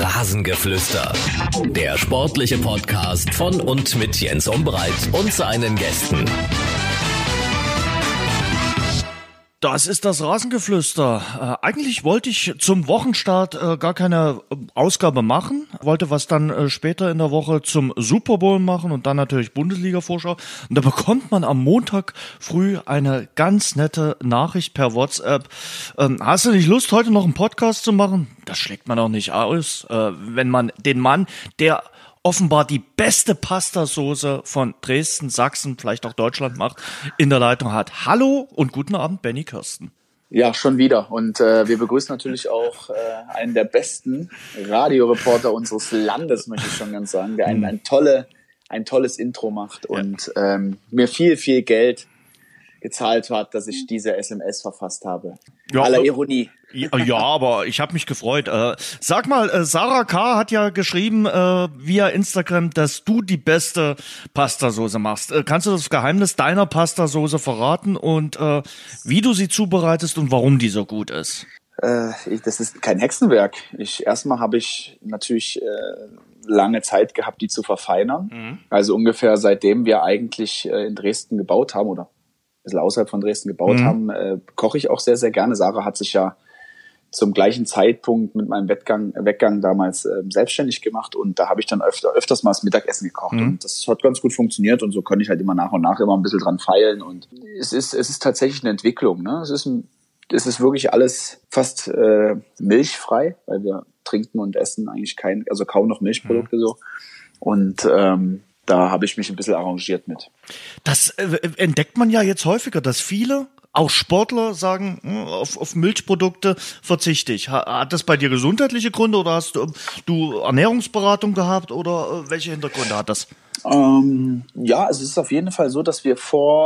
Rasengeflüster. Der sportliche Podcast von und mit Jens Umbreit und seinen Gästen. Das ist das Rasengeflüster. Eigentlich wollte ich zum Wochenstart gar keine Ausgabe machen, wollte was dann später in der Woche zum Super Bowl machen und dann natürlich Bundesliga-Vorschau. Und da bekommt man am Montag früh eine ganz nette Nachricht per WhatsApp. Hast du nicht Lust, heute noch einen Podcast zu machen? Das schlägt man auch nicht aus, wenn man den Mann, der offenbar die beste Pastasoße von Dresden, Sachsen, vielleicht auch Deutschland macht, in der Leitung hat. Hallo und guten Abend, Benny Kirsten. Ja, schon wieder. Und wir begrüßen natürlich auch einen der besten Radioreporter unseres Landes, möchte ich schon ganz sagen, der ein tolles Intro macht und mir viel Geld gezahlt hat, dass ich diese SMS verfasst habe. Ja, aller Ironie. Ja, aber ich habe mich gefreut. Sag mal, Sarah K. hat ja geschrieben via Instagram, dass du die beste Pastasoße machst. Kannst du das Geheimnis deiner Pastasoße verraten und wie du sie zubereitest und warum die so gut ist? Das ist kein Hexenwerk. Erstmal habe ich natürlich lange Zeit gehabt, die zu verfeinern. Mhm. Also ungefähr seitdem wir eigentlich in Dresden gebaut haben oder ein bisschen außerhalb von Dresden gebaut haben, koche ich auch sehr, sehr gerne. Sarah hat sich ja zum gleichen Zeitpunkt mit meinem Weggang damals selbstständig gemacht und da habe ich dann öfters mal das Mittagessen gekocht und das hat ganz gut funktioniert und so konnte ich halt immer nach und nach immer ein bisschen dran feilen und es ist tatsächlich eine Entwicklung, ne? Es ist wirklich alles fast milchfrei, weil wir trinken und essen eigentlich kaum noch Milchprodukte so und da habe ich mich ein bisschen arrangiert mit. Das entdeckt man ja jetzt häufiger, dass viele, auch Sportler, sagen, auf Milchprodukte verzichte ich. Hat das bei dir gesundheitliche Gründe oder hast du Ernährungsberatung gehabt oder welche Hintergründe hat das? Ja, es ist auf jeden Fall so, dass wir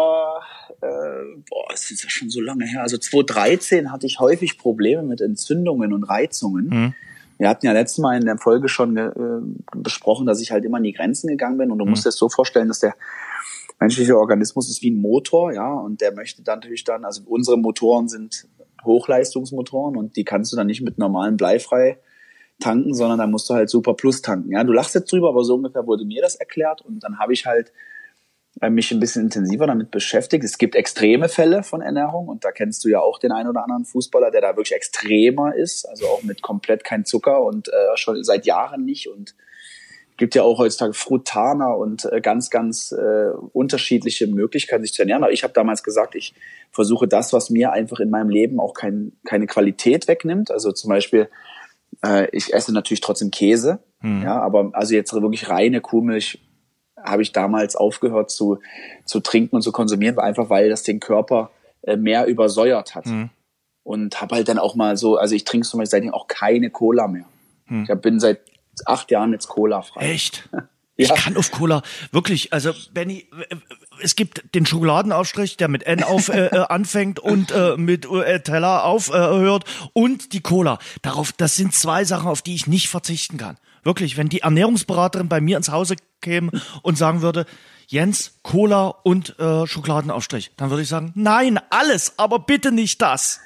es ist ja schon so lange her, also 2013 hatte ich häufig Probleme mit Entzündungen und Reizungen. Mhm. Wir hatten ja letztes Mal in der Folge schon besprochen, dass ich halt immer an die Grenzen gegangen bin und du musst dir das so vorstellen, dass der menschliche Organismus ist wie ein Motor, ja, und der möchte dann natürlich also unsere Motoren sind Hochleistungsmotoren und die kannst du dann nicht mit normalem Bleifrei tanken, sondern da musst du halt Super Plus tanken, ja. Du lachst jetzt drüber, aber so ungefähr wurde mir das erklärt und dann habe ich halt mich ein bisschen intensiver damit beschäftigt. Es gibt extreme Fälle von Ernährung und da kennst du ja auch den einen oder anderen Fußballer, der da wirklich extremer ist, also auch mit komplett kein Zucker und schon seit Jahren nicht und gibt ja auch heutzutage Frutana und ganz unterschiedliche Möglichkeiten, sich zu ernähren. Aber ich habe damals gesagt, ich versuche das, was mir einfach in meinem Leben auch keine Qualität wegnimmt. Also zum Beispiel, ich esse natürlich trotzdem Käse, ja, aber also jetzt wirklich reine Kuhmilch habe ich damals aufgehört zu trinken und zu konsumieren, einfach weil das den Körper mehr übersäuert hat. Und habe halt dann auch mal so, also ich trinke zum Beispiel seitdem auch keine Cola mehr. Ich bin seit 8 Jahren jetzt Cola-frei. Echt? Ich kann auf Cola wirklich, also Benny, es gibt den Schokoladenaufstrich, der mit N anfängt und mit Teller aufhört und die Cola. Das sind 2 Sachen, auf die ich nicht verzichten kann. Wirklich, wenn die Ernährungsberaterin bei mir ins Hause käme und sagen würde, Jens, Cola und Schokoladenaufstrich, dann würde ich sagen, nein, alles, aber bitte nicht das.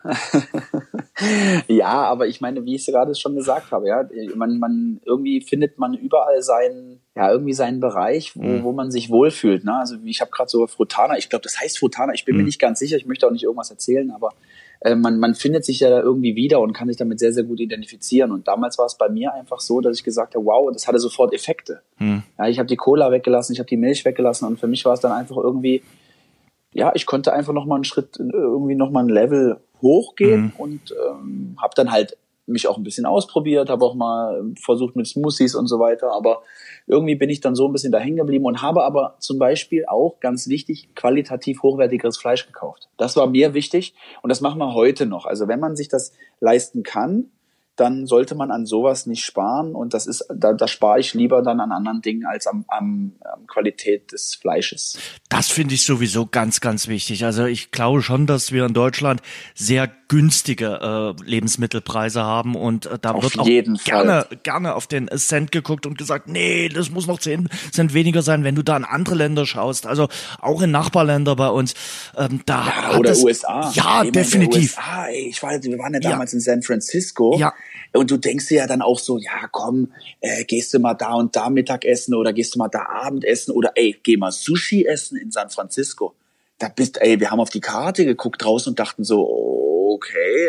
Ja, aber ich meine, wie ich es gerade schon gesagt habe, ja, man irgendwie findet man überall seinen Bereich, wo man sich wohlfühlt, ne? Also ich habe gerade so Frutana, ich glaube, das heißt Frutana, ich bin mir nicht ganz sicher, ich möchte auch nicht irgendwas erzählen, aber man findet sich ja da irgendwie wieder und kann sich damit sehr, sehr gut identifizieren. Und damals war es bei mir einfach so, dass ich gesagt habe, wow, das hatte sofort Effekte. Ja, ich habe die Cola weggelassen, ich habe die Milch weggelassen und für mich war es dann einfach irgendwie, ja, ich konnte einfach nochmal einen Schritt, irgendwie nochmal ein Level hochgehen und habe dann halt mich auch ein bisschen ausprobiert, habe auch mal versucht mit Smoothies und so weiter, aber irgendwie bin ich dann so ein bisschen da hängen geblieben und habe aber zum Beispiel auch, ganz wichtig, qualitativ hochwertigeres Fleisch gekauft. Das war mir wichtig und das machen wir heute noch. Also wenn man sich das leisten kann, dann sollte man an sowas nicht sparen und da spare ich lieber dann an anderen Dingen als am Qualität des Fleisches. Das finde ich sowieso ganz, ganz wichtig. Also ich glaube schon, dass wir in Deutschland sehr günstige Lebensmittelpreise haben und da auf wird auch gerne auf den Cent geguckt und gesagt, nee, das muss noch 10 Cent weniger sein, wenn du da in andere Länder schaust. Also auch in Nachbarländer bei uns. Oder USA. Ja, definitiv. Wir waren ja damals in San Francisco. Ja. Und du denkst dir ja dann auch so, ja komm, gehst du mal da und da Mittagessen oder gehst du mal da Abendessen oder geh mal Sushi essen in San Francisco. Wir haben auf die Karte geguckt draußen und dachten so, okay,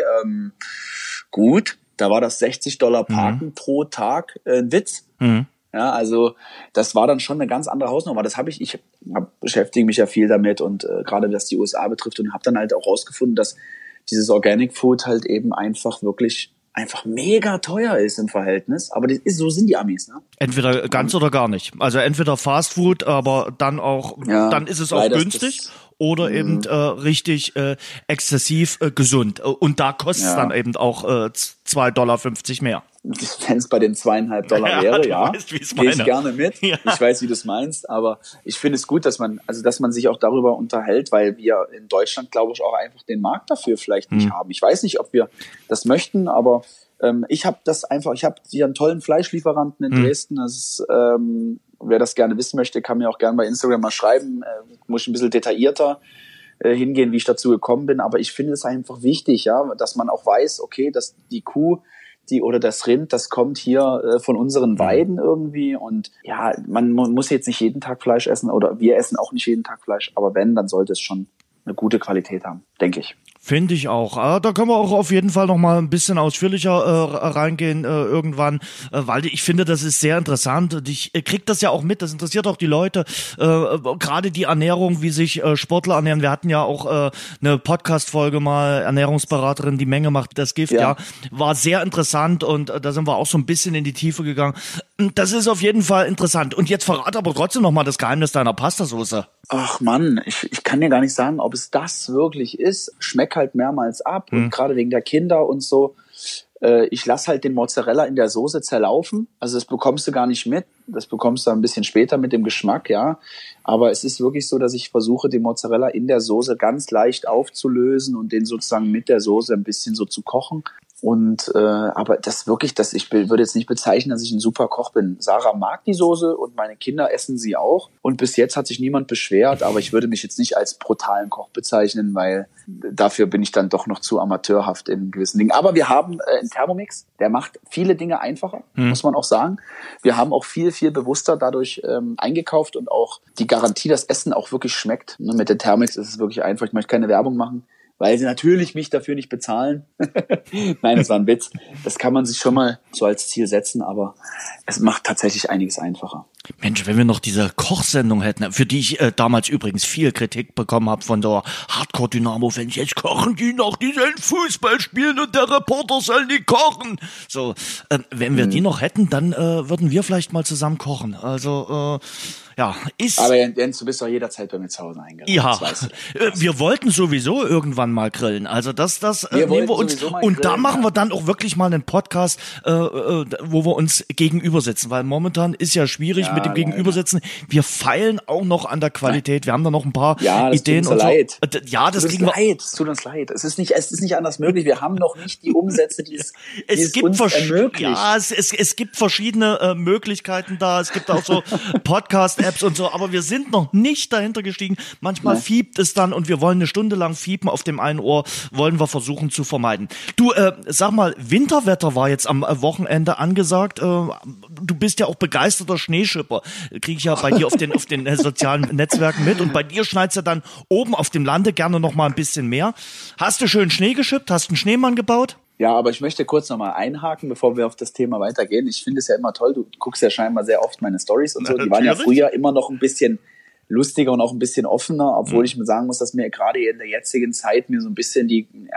gut, da war das $60 Parken pro Tag ein Witz. Ja, also das war dann schon eine ganz andere Hausnummer. Das ich beschäftige mich ja viel damit und gerade was die USA betrifft und habe dann halt auch rausgefunden, dass dieses Organic Food halt eben einfach mega teuer ist im Verhältnis. Aber so sind die Amis, ne? Entweder ganz oder gar nicht. Also entweder Fast Food, aber dann dann ist es auch günstig. Oder eben richtig exzessiv gesund. Und da kostet es dann eben auch $2,50 mehr. Wenn es bei den $2,50 wäre, ja, gehe ich gerne mit. Ja. Ich weiß, wie du es meinst, aber ich finde es gut, dass man sich auch darüber unterhält, weil wir in Deutschland, glaube ich, auch einfach den Markt dafür vielleicht nicht haben. Ich weiß nicht, ob wir das möchten, aber ich habe hier einen tollen Fleischlieferanten in Dresden. Das ist, wer das gerne wissen möchte, kann mir auch gerne bei Instagram mal schreiben. Muss ich ein bisschen detaillierter hingehen, wie ich dazu gekommen bin. Aber ich finde es einfach wichtig, ja, dass man auch weiß, okay, dass die Kuh oder das Rind, das kommt hier von unseren Weiden irgendwie. Und ja, man muss jetzt nicht jeden Tag Fleisch essen oder wir essen auch nicht jeden Tag Fleisch. Aber wenn, dann sollte es schon eine gute Qualität haben, denke ich. Finde ich auch. Da können wir auch auf jeden Fall noch mal ein bisschen ausführlicher reingehen irgendwann, weil ich finde, das ist sehr interessant. Ich krieg das ja auch mit, das interessiert auch die Leute, gerade die Ernährung, wie sich Sportler ernähren. Wir hatten ja auch eine Podcast-Folge mal, Ernährungsberaterin, die Menge macht das Gift, ja, war sehr interessant und da sind wir auch so ein bisschen in die Tiefe gegangen. Das ist auf jeden Fall interessant. Und jetzt verrate aber trotzdem noch mal das Geheimnis deiner Pastasoße. Ach Mann, ich kann dir gar nicht sagen, ob es das wirklich ist. Schmeckt halt mehrmals ab und gerade wegen der Kinder und so. Ich lasse halt den Mozzarella in der Soße zerlaufen. Also das bekommst du gar nicht mit. Das bekommst du ein bisschen später mit dem Geschmack, ja. Aber es ist wirklich so, dass ich versuche, den Mozzarella in der Soße ganz leicht aufzulösen und den sozusagen mit der Soße ein bisschen so zu kochen. Und aber ich würde jetzt nicht bezeichnen, dass ich ein super Koch bin. Sarah mag die Soße und meine Kinder essen sie auch. Und bis jetzt hat sich niemand beschwert, aber ich würde mich jetzt nicht als brutalen Koch bezeichnen, weil dafür bin ich dann doch noch zu amateurhaft in gewissen Dingen. Aber wir haben einen Thermomix, der macht viele Dinge einfacher, muss man auch sagen. Wir haben auch viel, viel bewusster dadurch eingekauft und auch die Garantie, dass Essen auch wirklich schmeckt. Und mit dem Thermomix ist es wirklich einfach. Ich möchte keine Werbung machen, weil sie natürlich mich dafür nicht bezahlen. Nein, das war ein Witz. Das kann man sich schon mal so als Ziel setzen, aber es macht tatsächlich einiges einfacher. Mensch, wenn wir noch diese Kochsendung hätten, für die ich damals übrigens viel Kritik bekommen habe von der Hardcore-Dynamo-Fans, jetzt kochen die noch, die sollen Fußball spielen und der Reporter soll nicht kochen. So, wenn wir die noch hätten, dann würden wir vielleicht mal zusammen kochen. Also, ist... Aber Jens, du bist doch jederzeit bei mir zu Hause eingeladen. Ja, wir wollten sowieso irgendwann mal grillen. Also das nehmen wir uns. Und da machen wir dann auch wirklich mal einen Podcast, wo wir uns gegenüber sitzen. Weil momentan ist ja schwierig mit dem Gegenübersitzen. Wir feilen auch noch an der Qualität. Wir haben da noch ein paar Ideen. Tut uns leid. Ja, das kriegen wir. Es tut uns leid. Es ist nicht anders möglich. Wir haben noch nicht die Umsätze, die es uns ermöglicht. Ja, es gibt verschiedene Möglichkeiten da. Es gibt auch so Podcast-Apps und so, aber wir sind noch nicht dahinter gestiegen. Manchmal fiebt es dann und wir wollen eine Stunde lang fiepen auf dem einen Ohr, wollen wir versuchen zu vermeiden. Du, sag mal, Winterwetter war jetzt am Wochenende angesagt. Du bist ja auch begeisterter Schneeschipper. Kriege ich ja bei dir auf den sozialen Netzwerken mit und bei dir schneit's ja dann oben auf dem Lande gerne noch mal ein bisschen mehr. Hast du schön Schnee geschippt? Hast einen Schneemann gebaut? Ja, aber ich möchte kurz nochmal einhaken, bevor wir auf das Thema weitergehen. Ich finde es ja immer toll, du guckst ja scheinbar sehr oft meine Stories und so. Die waren ja früher immer noch ein bisschen lustiger und auch ein bisschen offener, obwohl ich mir sagen muss, dass mir gerade in der jetzigen Zeit mir so ein bisschen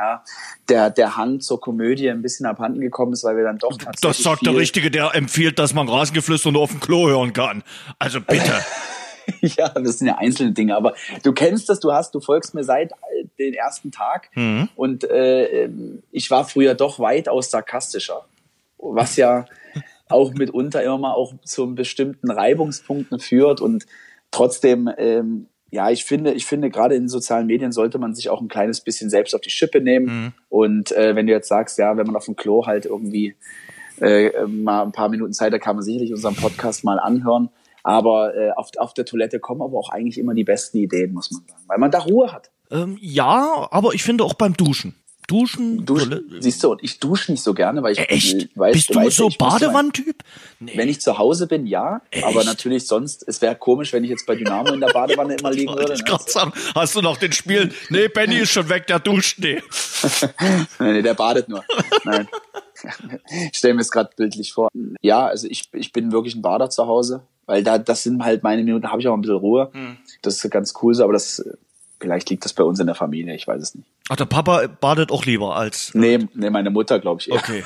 der Hang zur Komödie ein bisschen abhanden gekommen ist, weil wir dann doch tatsächlich Das sagt der Richtige, der empfiehlt, dass man Rasengeflüster nur auf dem Klo hören kann. Also bitte. Ja, das sind ja einzelne Dinge, aber du kennst das, du folgst mir seit den ersten Tag und ich war früher doch weitaus sarkastischer, was ja auch mitunter immer mal auch zu bestimmten Reibungspunkten führt und trotzdem, ich finde gerade in sozialen Medien sollte man sich auch ein kleines bisschen selbst auf die Schippe nehmen und wenn du jetzt sagst, ja, wenn man auf dem Klo halt irgendwie mal ein paar Minuten Zeit, da kann man sicherlich unseren Podcast mal anhören. Aber auf der Toilette kommen aber auch eigentlich immer die besten Ideen, muss man sagen, weil man da Ruhe hat. Ja, aber ich finde auch beim Duschen. Duschen? Siehst du, und ich dusche nicht so gerne, weil ich Echt? Bist du so Badewannentyp? Nee. Wenn ich zu Hause bin, ja. Echt? Aber natürlich sonst, es wäre komisch, wenn ich jetzt bei Dynamo in der Badewanne immer liegen würde. Ich gerade sagen, hast du noch den Spiel? Nee, Benny ist schon weg, der duscht nicht. Nee, der badet nur. Nein. Ich stelle mir es gerade bildlich vor. Ja, also ich bin wirklich ein Bader zu Hause, weil das sind halt meine Minuten, da habe ich auch ein bisschen Ruhe. Das ist ganz cool so, aber vielleicht liegt das bei uns in der Familie, ich weiß es nicht. Ach, der Papa badet auch lieber als... Nee, meine Mutter, glaube ich eher. Okay.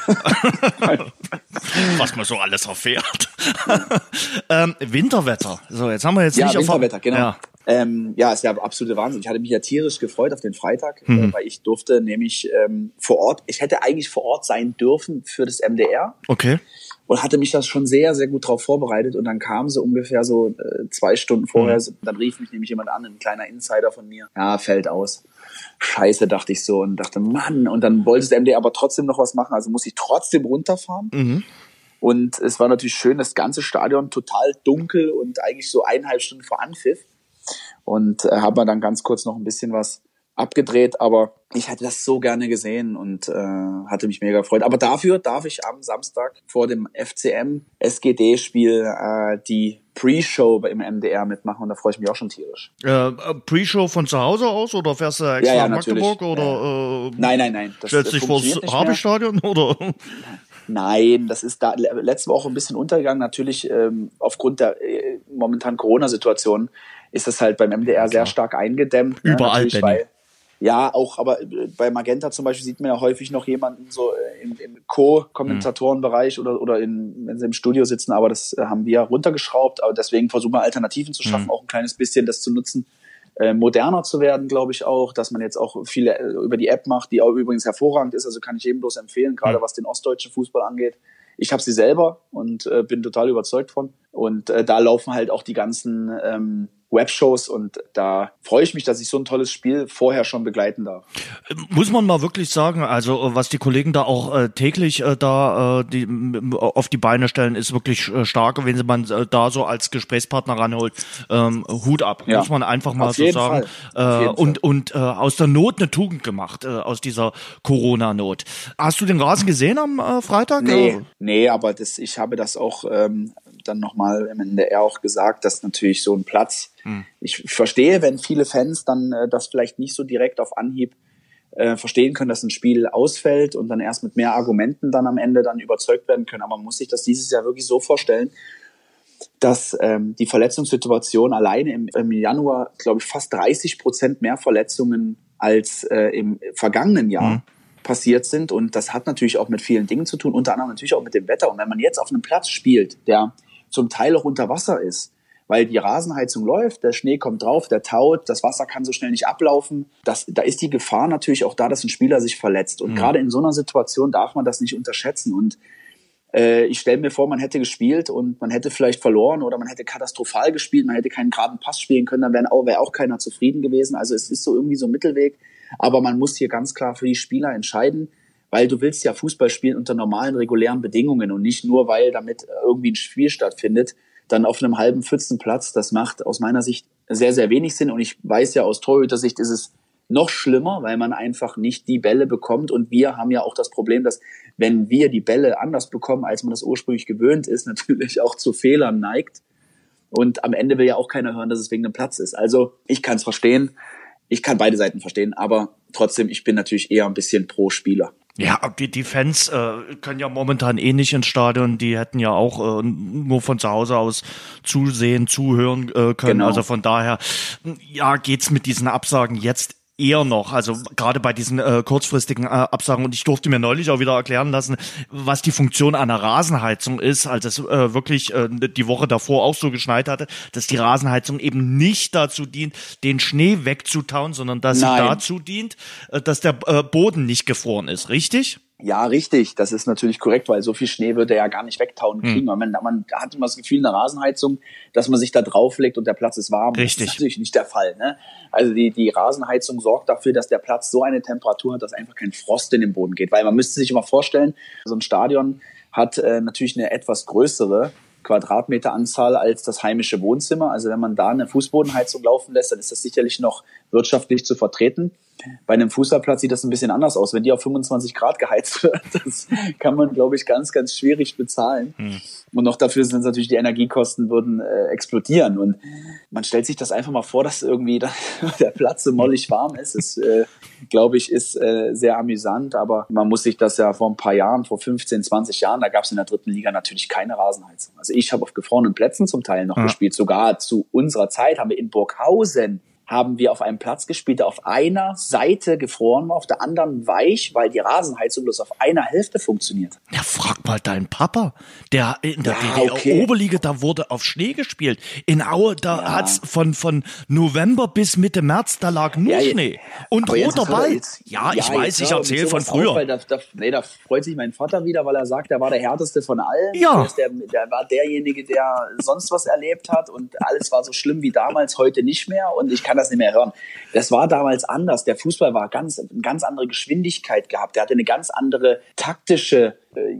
Was man so alles erfährt. Winterwetter. So, jetzt haben wir jetzt nicht... Winterwetter, genau. Ja, ist ja absolute Wahnsinn. Ich hatte mich ja tierisch gefreut auf den Freitag, weil ich durfte nämlich vor Ort, ich hätte eigentlich vor Ort sein dürfen für das MDR. Okay. Und hatte mich das schon sehr, sehr gut drauf vorbereitet. Und dann kam so ungefähr 2 Stunden vorher, dann rief mich nämlich jemand an, ein kleiner Insider von mir. Ja, fällt aus. Scheiße, dachte ich so und dachte, Mann. Und dann wollte das MDR aber trotzdem noch was machen, also muss ich trotzdem runterfahren. Und es war natürlich schön, das ganze Stadion total dunkel und eigentlich so 1,5 Stunden vor Anpfiff. Und habe dann ganz kurz noch ein bisschen was abgedreht, aber ich hätte das so gerne gesehen und hatte mich mega gefreut. Aber dafür darf ich am Samstag vor dem FCM-SGD-Spiel die Pre-Show im MDR mitmachen und da freue ich mich auch schon tierisch. Pre-Show von zu Hause aus oder fährst du extra nach Magdeburg? Oder, Nein. Stellst du dich vor das Habestadion? Oder? Nein, das ist da letzte Woche ein bisschen untergegangen. Natürlich aufgrund der momentanen Corona-Situation ist das halt beim MDR sehr stark eingedämmt. Überall, Benny. Ja, auch, aber bei Magenta zum Beispiel sieht man ja häufig noch jemanden so im Co-Kommentatorenbereich oder wenn sie im Studio sitzen, aber das haben wir runtergeschraubt, aber deswegen versuchen wir Alternativen zu schaffen, auch ein kleines bisschen das zu nutzen, moderner zu werden, glaube ich auch, dass man jetzt auch viele über die App macht, die auch übrigens hervorragend ist, also kann ich jedem bloß empfehlen, gerade was den ostdeutschen Fußball angeht. Ich habe sie selber und bin total überzeugt von und da laufen halt auch die ganzen Webshows und da freue ich mich, dass ich so ein tolles Spiel vorher schon begleiten darf. Muss man mal wirklich sagen, also was die Kollegen da auch täglich auf die Beine stellen, ist wirklich stark, wenn man da so als Gesprächspartner ranholt. Hut ab, muss man einfach mal so sagen. Und aus der Not eine Tugend gemacht, aus dieser Corona-Not. Hast du den Rasen gesehen am Freitag? Nee, aber ich habe das auch dann nochmal im NDR auch gesagt, dass natürlich so ein Platz, ich verstehe, wenn viele Fans dann das vielleicht nicht so direkt auf Anhieb verstehen können, dass ein Spiel ausfällt und dann erst mit mehr Argumenten dann am Ende dann überzeugt werden können, aber man muss sich das dieses Jahr wirklich so vorstellen, dass die Verletzungssituation alleine im Januar, glaube ich, fast 30% mehr Verletzungen als im vergangenen Jahr passiert sind und das hat natürlich auch mit vielen Dingen zu tun, unter anderem natürlich auch mit dem Wetter und wenn man jetzt auf einem Platz spielt, der zum Teil auch unter Wasser ist, weil die Rasenheizung läuft, der Schnee kommt drauf, der taut, das Wasser kann so schnell nicht ablaufen. Da ist die Gefahr natürlich auch da, dass ein Spieler sich verletzt. Und gerade in so einer Situation darf man das nicht unterschätzen. Und ich stelle mir vor, man hätte gespielt und man hätte vielleicht verloren oder man hätte katastrophal gespielt, man hätte keinen geraden Pass spielen können, dann wäre auch keiner zufrieden gewesen. Also es ist so irgendwie so ein Mittelweg. Aber man muss hier ganz klar für die Spieler entscheiden, weil du willst ja Fußball spielen unter normalen, regulären Bedingungen und nicht nur, weil damit irgendwie ein Spiel stattfindet, dann auf einem halben Pfützenplatz. Das macht aus meiner Sicht sehr, sehr wenig Sinn und ich weiß ja, aus Torhüter-Sicht ist es noch schlimmer, weil man einfach nicht die Bälle bekommt und wir haben ja auch das Problem, dass wenn wir die Bälle anders bekommen, als man das ursprünglich gewöhnt ist, natürlich auch zu Fehlern neigt und am Ende will ja auch keiner hören, dass es wegen dem Platz ist. Also ich kann es verstehen, ich kann beide Seiten verstehen, aber trotzdem, ich bin natürlich eher ein bisschen pro Spieler. Ja, die Fans können ja momentan eh nicht ins Stadion, die hätten ja auch nur von zu Hause aus zusehen, zuhören können. Genau. Also von daher, ja, geht's mit diesen Absagen jetzt eher noch, also gerade bei diesen kurzfristigen Absagen und ich durfte mir neulich auch wieder erklären lassen, was die Funktion einer Rasenheizung ist, als es wirklich die Woche davor auch so geschneit hatte, dass die Rasenheizung eben nicht dazu dient, den Schnee wegzutauen, sondern dass sie dazu dient, dass der Boden nicht gefroren ist, richtig? Ja, richtig. Das ist natürlich korrekt, weil so viel Schnee würde er ja gar nicht wegtauen kriegen. Man hat immer das Gefühl in der Rasenheizung, dass man sich da drauflegt und der Platz ist warm. Richtig. Das ist natürlich nicht der Fall, ne? Also die Rasenheizung sorgt dafür, dass der Platz so eine Temperatur hat, dass einfach kein Frost in den Boden geht. Weil man müsste sich immer vorstellen, so ein Stadion hat natürlich eine etwas größere Quadratmeteranzahl als das heimische Wohnzimmer. Also wenn man da eine Fußbodenheizung laufen lässt, dann ist das sicherlich noch wirtschaftlich zu vertreten. Bei einem Fußballplatz sieht das ein bisschen anders aus. Wenn die auf 25 Grad geheizt wird, das kann man, glaube ich, ganz, ganz schwierig bezahlen. Und noch dafür sind natürlich die Energiekosten würden explodieren. Und man stellt sich das einfach mal vor, dass irgendwie der Platz so mollig warm ist. Das, glaube ich, ist sehr amüsant. Aber man muss sich das ja vor ein paar Jahren, vor 15, 20 Jahren, da gab es in der 3. Liga natürlich keine Rasenheizung. Also ich habe auf gefrorenen Plätzen zum Teil noch gespielt. Sogar zu unserer Zeit haben wir in Burghausen auf einem Platz gespielt, der auf einer Seite gefroren war, auf der anderen weich, weil die Rasenheizung bloß auf einer Hälfte funktioniert. Ja, frag mal deinen Papa. Der in der DDR-Oberliga, da wurde auf Schnee gespielt. In Aue, da hat's von November bis Mitte März, da lag nur Schnee. Und roter Ball. Ich weiß, ich erzähle von früher. Auch, weil da freut sich mein Vater wieder, weil er sagt, er war der härteste von allen. Ja. Der war derjenige, der sonst was erlebt hat und alles war so schlimm wie damals, heute nicht mehr und ich kann das nicht mehr hören. Das war damals anders. Der Fußball war eine ganz andere Geschwindigkeit gehabt. Der hatte eine ganz andere taktische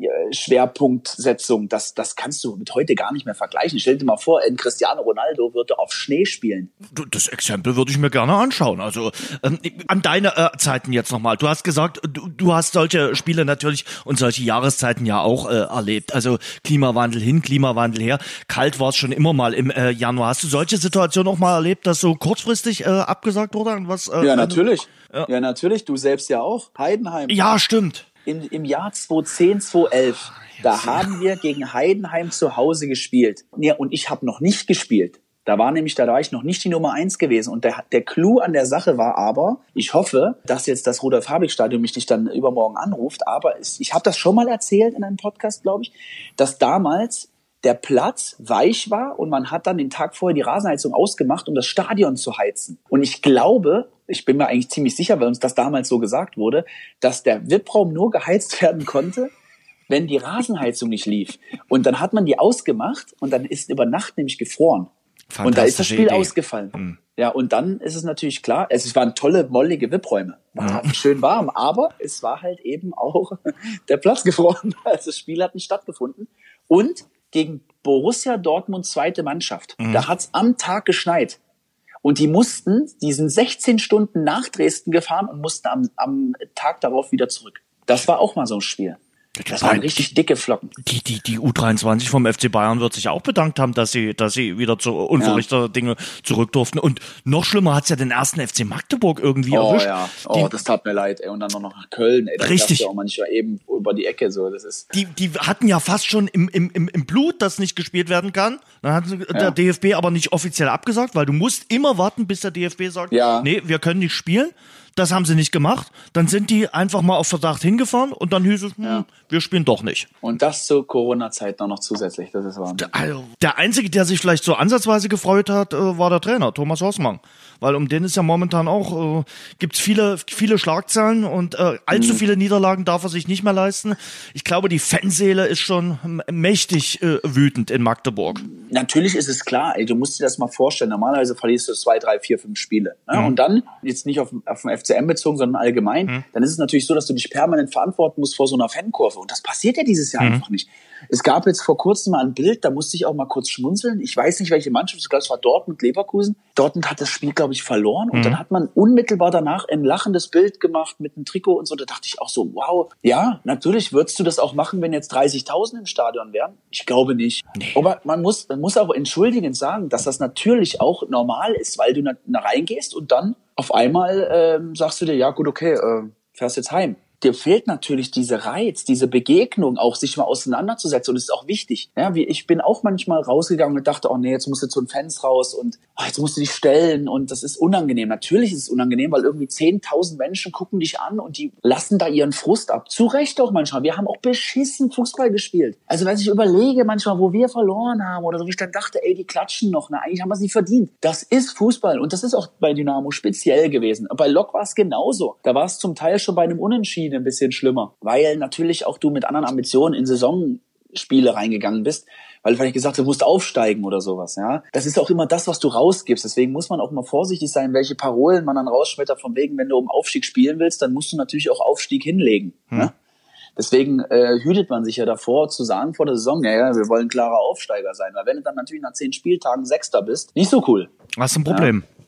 Schwerpunktsetzung. Das kannst du mit heute gar nicht mehr vergleichen. Stell dir mal vor, ein Cristiano Ronaldo würde auf Schnee spielen. Das Exempel würde ich mir gerne anschauen. Also an deine Zeiten jetzt nochmal. Du hast gesagt, du hast solche Spiele natürlich und solche Jahreszeiten ja auch erlebt. Also Klimawandel hin, Klimawandel her. Kalt war es schon immer mal im Januar. Hast du solche Situationen auch mal erlebt, dass so kurzfristig abgesagt wurde? Ja, natürlich. Ja, natürlich. Du selbst ja auch. Heidenheim. Ja, stimmt. Im Jahr 2010, 2011, da haben wir gegen Heidenheim zu Hause gespielt. Ja, und ich habe noch nicht gespielt. Da war ich noch nicht die Nummer 1 gewesen. Und der Clou an der Sache war aber, ich hoffe, dass jetzt das Rudolf-Habig-Stadion mich nicht dann übermorgen anruft, aber ich habe das schon mal erzählt in einem Podcast, glaube ich, dass damals der Platz weich war und man hat dann den Tag vorher die Rasenheizung ausgemacht, um das Stadion zu heizen. Und ich glaube, ich bin mir eigentlich ziemlich sicher, weil uns das damals so gesagt wurde, dass der VIP-Raum nur geheizt werden konnte, wenn die Rasenheizung nicht lief. Und dann hat man die ausgemacht und dann ist über Nacht nämlich gefroren. Und da ist das Spiel ausgefallen. Ja, und dann ist es natürlich klar, es waren tolle, mollige VIP-Räume. War schön warm, aber es war halt eben auch der Platz gefroren. Also das Spiel hat nicht stattgefunden. Und gegen Borussia Dortmund 2. Mannschaft. Da hat's am Tag geschneit. Und die sind 16 Stunden nach Dresden gefahren und mussten am Tag darauf wieder zurück. Das war auch mal so ein Spiel. Das waren richtig dicke Flocken. Die U23 vom FC Bayern wird sich auch bedankt haben, dass sie wieder zu unverrichter Dinge zurück durften. Und noch schlimmer hat's ja den ersten FC Magdeburg irgendwie erwischt. Das tat mir leid, ey. Und dann noch nach Köln, ey. Richtig. Ja auch manchmal eben über die Ecke, so. Das ist. Die hatten ja fast schon im Blut, dass nicht gespielt werden kann. Dann hat der DFB aber nicht offiziell abgesagt, weil du musst immer warten, bis der DFB sagt, nee, wir können nicht spielen. Das haben sie nicht gemacht. Dann sind die einfach mal auf Verdacht hingefahren und dann hieß es, wir spielen doch nicht. Und das zur Corona-Zeit noch zusätzlich. Das ist Wahnsinn. Der Einzige, der sich vielleicht so ansatzweise gefreut hat, war der Trainer, Thomas Hossmann. Weil um den ist ja momentan auch, gibt's viele Schlagzeilen und allzu viele Niederlagen darf er sich nicht mehr leisten. Ich glaube, die Fanseele ist schon mächtig wütend in Magdeburg. Natürlich ist es klar, ey, du musst dir das mal vorstellen. Normalerweise verlierst du 2, 3, 4, 5 Spiele. Ne? Und dann, jetzt nicht auf den FCM bezogen, sondern allgemein, dann ist es natürlich so, dass du dich permanent verantworten musst vor so einer Fankurve. Und das passiert ja dieses Jahr einfach nicht. Es gab jetzt vor kurzem mal ein Bild, da musste ich auch mal kurz schmunzeln. Ich weiß nicht, welche Mannschaft, ich glaube, es war Dortmund, Leverkusen. Dortmund hat das Spiel, glaube ich, verloren. Und dann hat man unmittelbar danach ein lachendes Bild gemacht mit einem Trikot und so. Da dachte ich auch so, wow, ja, natürlich würdest du das auch machen, wenn jetzt 30.000 im Stadion wären. Ich glaube nicht. Nee. Aber man muss auch entschuldigend sagen, dass das natürlich auch normal ist, weil du da reingehst und dann auf einmal sagst du dir, ja gut, okay, fährst jetzt heim. Dir fehlt natürlich diese Reiz, diese Begegnung, auch sich mal auseinanderzusetzen. Und es ist auch wichtig. Ja, ich bin auch manchmal rausgegangen und dachte, oh nee, jetzt musst du zu den Fans raus und jetzt musst du dich stellen und das ist unangenehm. Natürlich ist es unangenehm, weil irgendwie 10.000 Menschen gucken dich an und die lassen da ihren Frust ab. Zu Recht auch manchmal. Wir haben auch beschissen Fußball gespielt. Also wenn ich überlege manchmal, wo wir verloren haben oder so, wie ich dann dachte, ey, die klatschen noch. Na, eigentlich haben wir es nicht verdient. Das ist Fußball und das ist auch bei Dynamo speziell gewesen. Bei Lok war es genauso. Da war es zum Teil schon bei einem Unentschieden ein bisschen schlimmer, weil natürlich auch du mit anderen Ambitionen in Saisonspiele reingegangen bist, weil du vielleicht gesagt hast, du musst aufsteigen oder sowas, ja. Das ist auch immer das, was du rausgibst, deswegen muss man auch mal vorsichtig sein, welche Parolen man dann rausschmettert, von wegen, wenn du um Aufstieg spielen willst, dann musst du natürlich auch Aufstieg hinlegen, ne? Deswegen hütet man sich ja davor, zu sagen vor der Saison, ja, wir wollen klarer Aufsteiger sein, weil wenn du dann natürlich nach 10 Spieltagen Sechster bist, nicht so cool. Das ist ein Problem.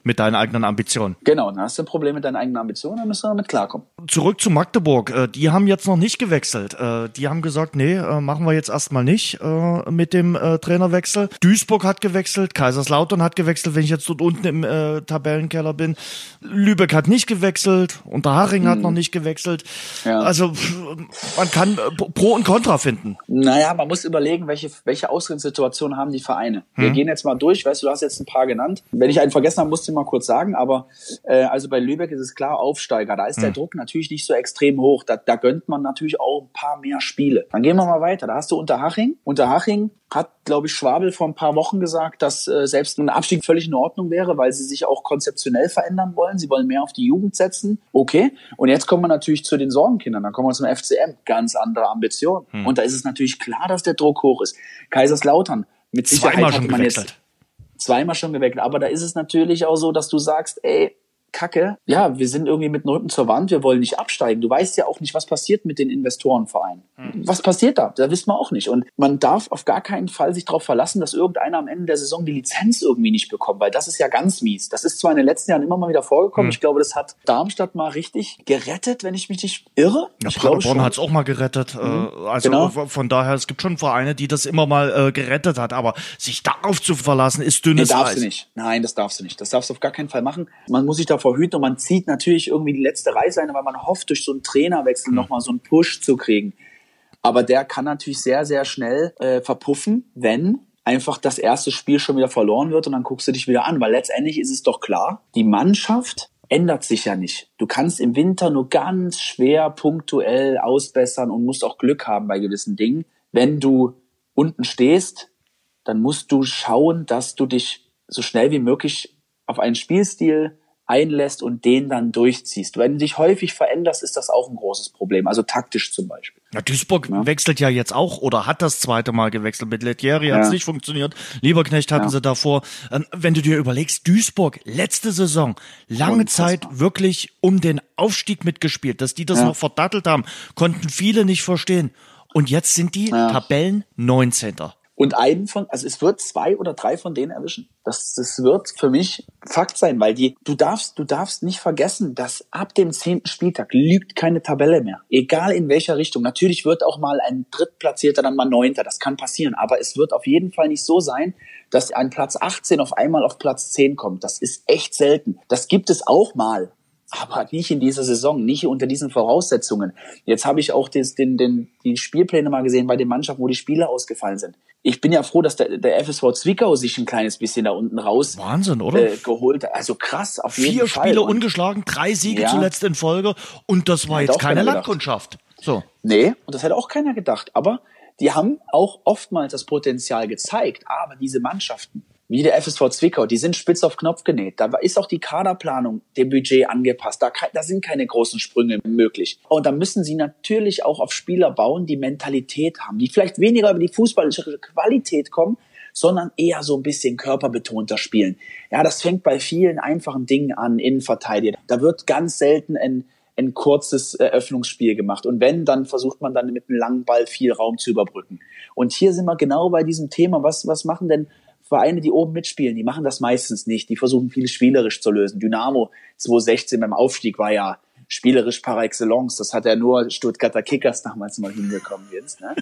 mit deinen eigenen Ambitionen. Genau, dann hast du ein Problem mit deinen eigenen Ambitionen, dann müssen wir damit klarkommen. Zurück zu Magdeburg. Die haben jetzt noch nicht gewechselt. Die haben gesagt, nee, machen wir jetzt erstmal nicht mit dem Trainerwechsel. Duisburg hat gewechselt, Kaiserslautern hat gewechselt, wenn ich jetzt dort unten im Tabellenkeller bin. Lübeck hat nicht gewechselt, Unterhaching hat noch nicht gewechselt. Ja. Also man kann Pro und Contra finden. Naja, man muss überlegen, welche Ausgangssituationen haben die Vereine. Wir gehen jetzt mal durch, weißt du, hast jetzt ein paar genannt. Wenn ich einen vergessen habe, musst du mal kurz sagen, aber also bei Lübeck ist es klar Aufsteiger. Da ist der Druck natürlich nicht so extrem hoch. Da gönnt man natürlich auch ein paar mehr Spiele. Dann gehen wir mal weiter. Da hast du Unterhaching. Unterhaching hat, glaube ich, Schwabel vor ein paar Wochen gesagt, dass selbst ein Abstieg völlig in Ordnung wäre, weil sie sich auch konzeptionell verändern wollen. Sie wollen mehr auf die Jugend setzen. Okay. Und jetzt kommen wir natürlich zu den Sorgenkindern. Dann kommen wir zum FCM. Ganz andere Ambitionen. Und da ist es natürlich klar, dass der Druck hoch ist. Kaiserslautern. Mit Sicherheit hat man jetzt zweimal schon gewechselt. Aber da ist es natürlich auch so, dass du sagst, ey, Kacke, ja, wir sind irgendwie mit dem Rücken zur Wand, wir wollen nicht absteigen. Du weißt ja auch nicht, was passiert mit den Investorenvereinen. Was passiert da? Da wissen wir auch nicht. Und man darf auf gar keinen Fall sich darauf verlassen, dass irgendeiner am Ende der Saison die Lizenz irgendwie nicht bekommt, weil das ist ja ganz mies. Das ist zwar in den letzten Jahren immer mal wieder vorgekommen. Ich glaube, das hat Darmstadt mal richtig gerettet, wenn ich mich nicht irre. Ja, Paderborn hat es auch mal gerettet. Also genau. Von daher, es gibt schon Vereine, die das immer mal gerettet hat. Aber sich darauf zu verlassen, ist dünnes Eis. Darfst du nicht. Nein, das darfst du nicht. Das darfst du auf gar keinen Fall machen. Man muss sich davor hüten und man zieht natürlich irgendwie die letzte Reißleine, weil man hofft, durch so einen Trainerwechsel nochmal so einen Push zu kriegen. Aber der kann natürlich sehr, sehr schnell verpuffen, wenn einfach das erste Spiel schon wieder verloren wird und dann guckst du dich wieder an. Weil letztendlich ist es doch klar, die Mannschaft ändert sich ja nicht. Du kannst im Winter nur ganz schwer punktuell ausbessern und musst auch Glück haben bei gewissen Dingen. Wenn du unten stehst, dann musst du schauen, dass du dich so schnell wie möglich auf einen Spielstil einlässt und den dann durchziehst. Wenn du dich häufig veränderst, ist das auch ein großes Problem. Also taktisch zum Beispiel. Ja, Duisburg wechselt ja jetzt auch oder hat das zweite Mal gewechselt. Mit Lettieri hat es nicht funktioniert. Lieberknecht hatten sie davor. Wenn du dir überlegst, Duisburg, letzte Saison, lange Zeit wirklich um den Aufstieg mitgespielt. Dass die das noch verdattelt haben, konnten viele nicht verstehen. Und jetzt sind die Tabellen 19. Und es wird 2 oder 3 von denen erwischen. Das wird für mich Fakt sein, weil du darfst nicht vergessen, dass ab dem 10. Spieltag lügt keine Tabelle mehr. Egal in welcher Richtung. Natürlich wird auch mal ein Drittplatzierter dann mal 9. Das kann passieren. Aber es wird auf jeden Fall nicht so sein, dass ein Platz 18 auf einmal auf Platz 10 kommt. Das ist echt selten. Das gibt es auch mal. Aber nicht in dieser Saison, nicht unter diesen Voraussetzungen. Jetzt habe ich auch die Spielpläne mal gesehen bei den Mannschaften, wo die Spieler ausgefallen sind. Ich bin ja froh, dass der FSV Zwickau sich ein kleines bisschen da unten raus Wahnsinn, oder? Geholt hat. Also krass, auf jeden 4 Fall. 4 Spiele ungeschlagen, 3 Siege zuletzt in Folge und das war jetzt keine Landkundschaft. So. Nee, und das hätte auch keiner gedacht. Aber die haben auch oftmals das Potenzial gezeigt. Aber diese Mannschaften, wie der FSV Zwickau, die sind spitz auf Knopf genäht. Da ist auch die Kaderplanung dem Budget angepasst. Da sind keine großen Sprünge möglich. Und da müssen sie natürlich auch auf Spieler bauen, die Mentalität haben, die vielleicht weniger über die fußballische Qualität kommen, sondern eher so ein bisschen körperbetonter spielen. Ja, das fängt bei vielen einfachen Dingen an, Innenverteidiger. Da wird ganz selten ein kurzes Eröffnungsspiel gemacht. Und wenn, dann versucht man dann mit einem langen Ball viel Raum zu überbrücken. Und hier sind wir genau bei diesem Thema. Was machen denn Vereine, die oben mitspielen? Die machen das meistens nicht. Die versuchen viel spielerisch zu lösen. Dynamo 2016 beim Aufstieg war ja spielerisch par excellence. Das hat ja nur Stuttgarter Kickers damals mal hinbekommen jetzt. Ne?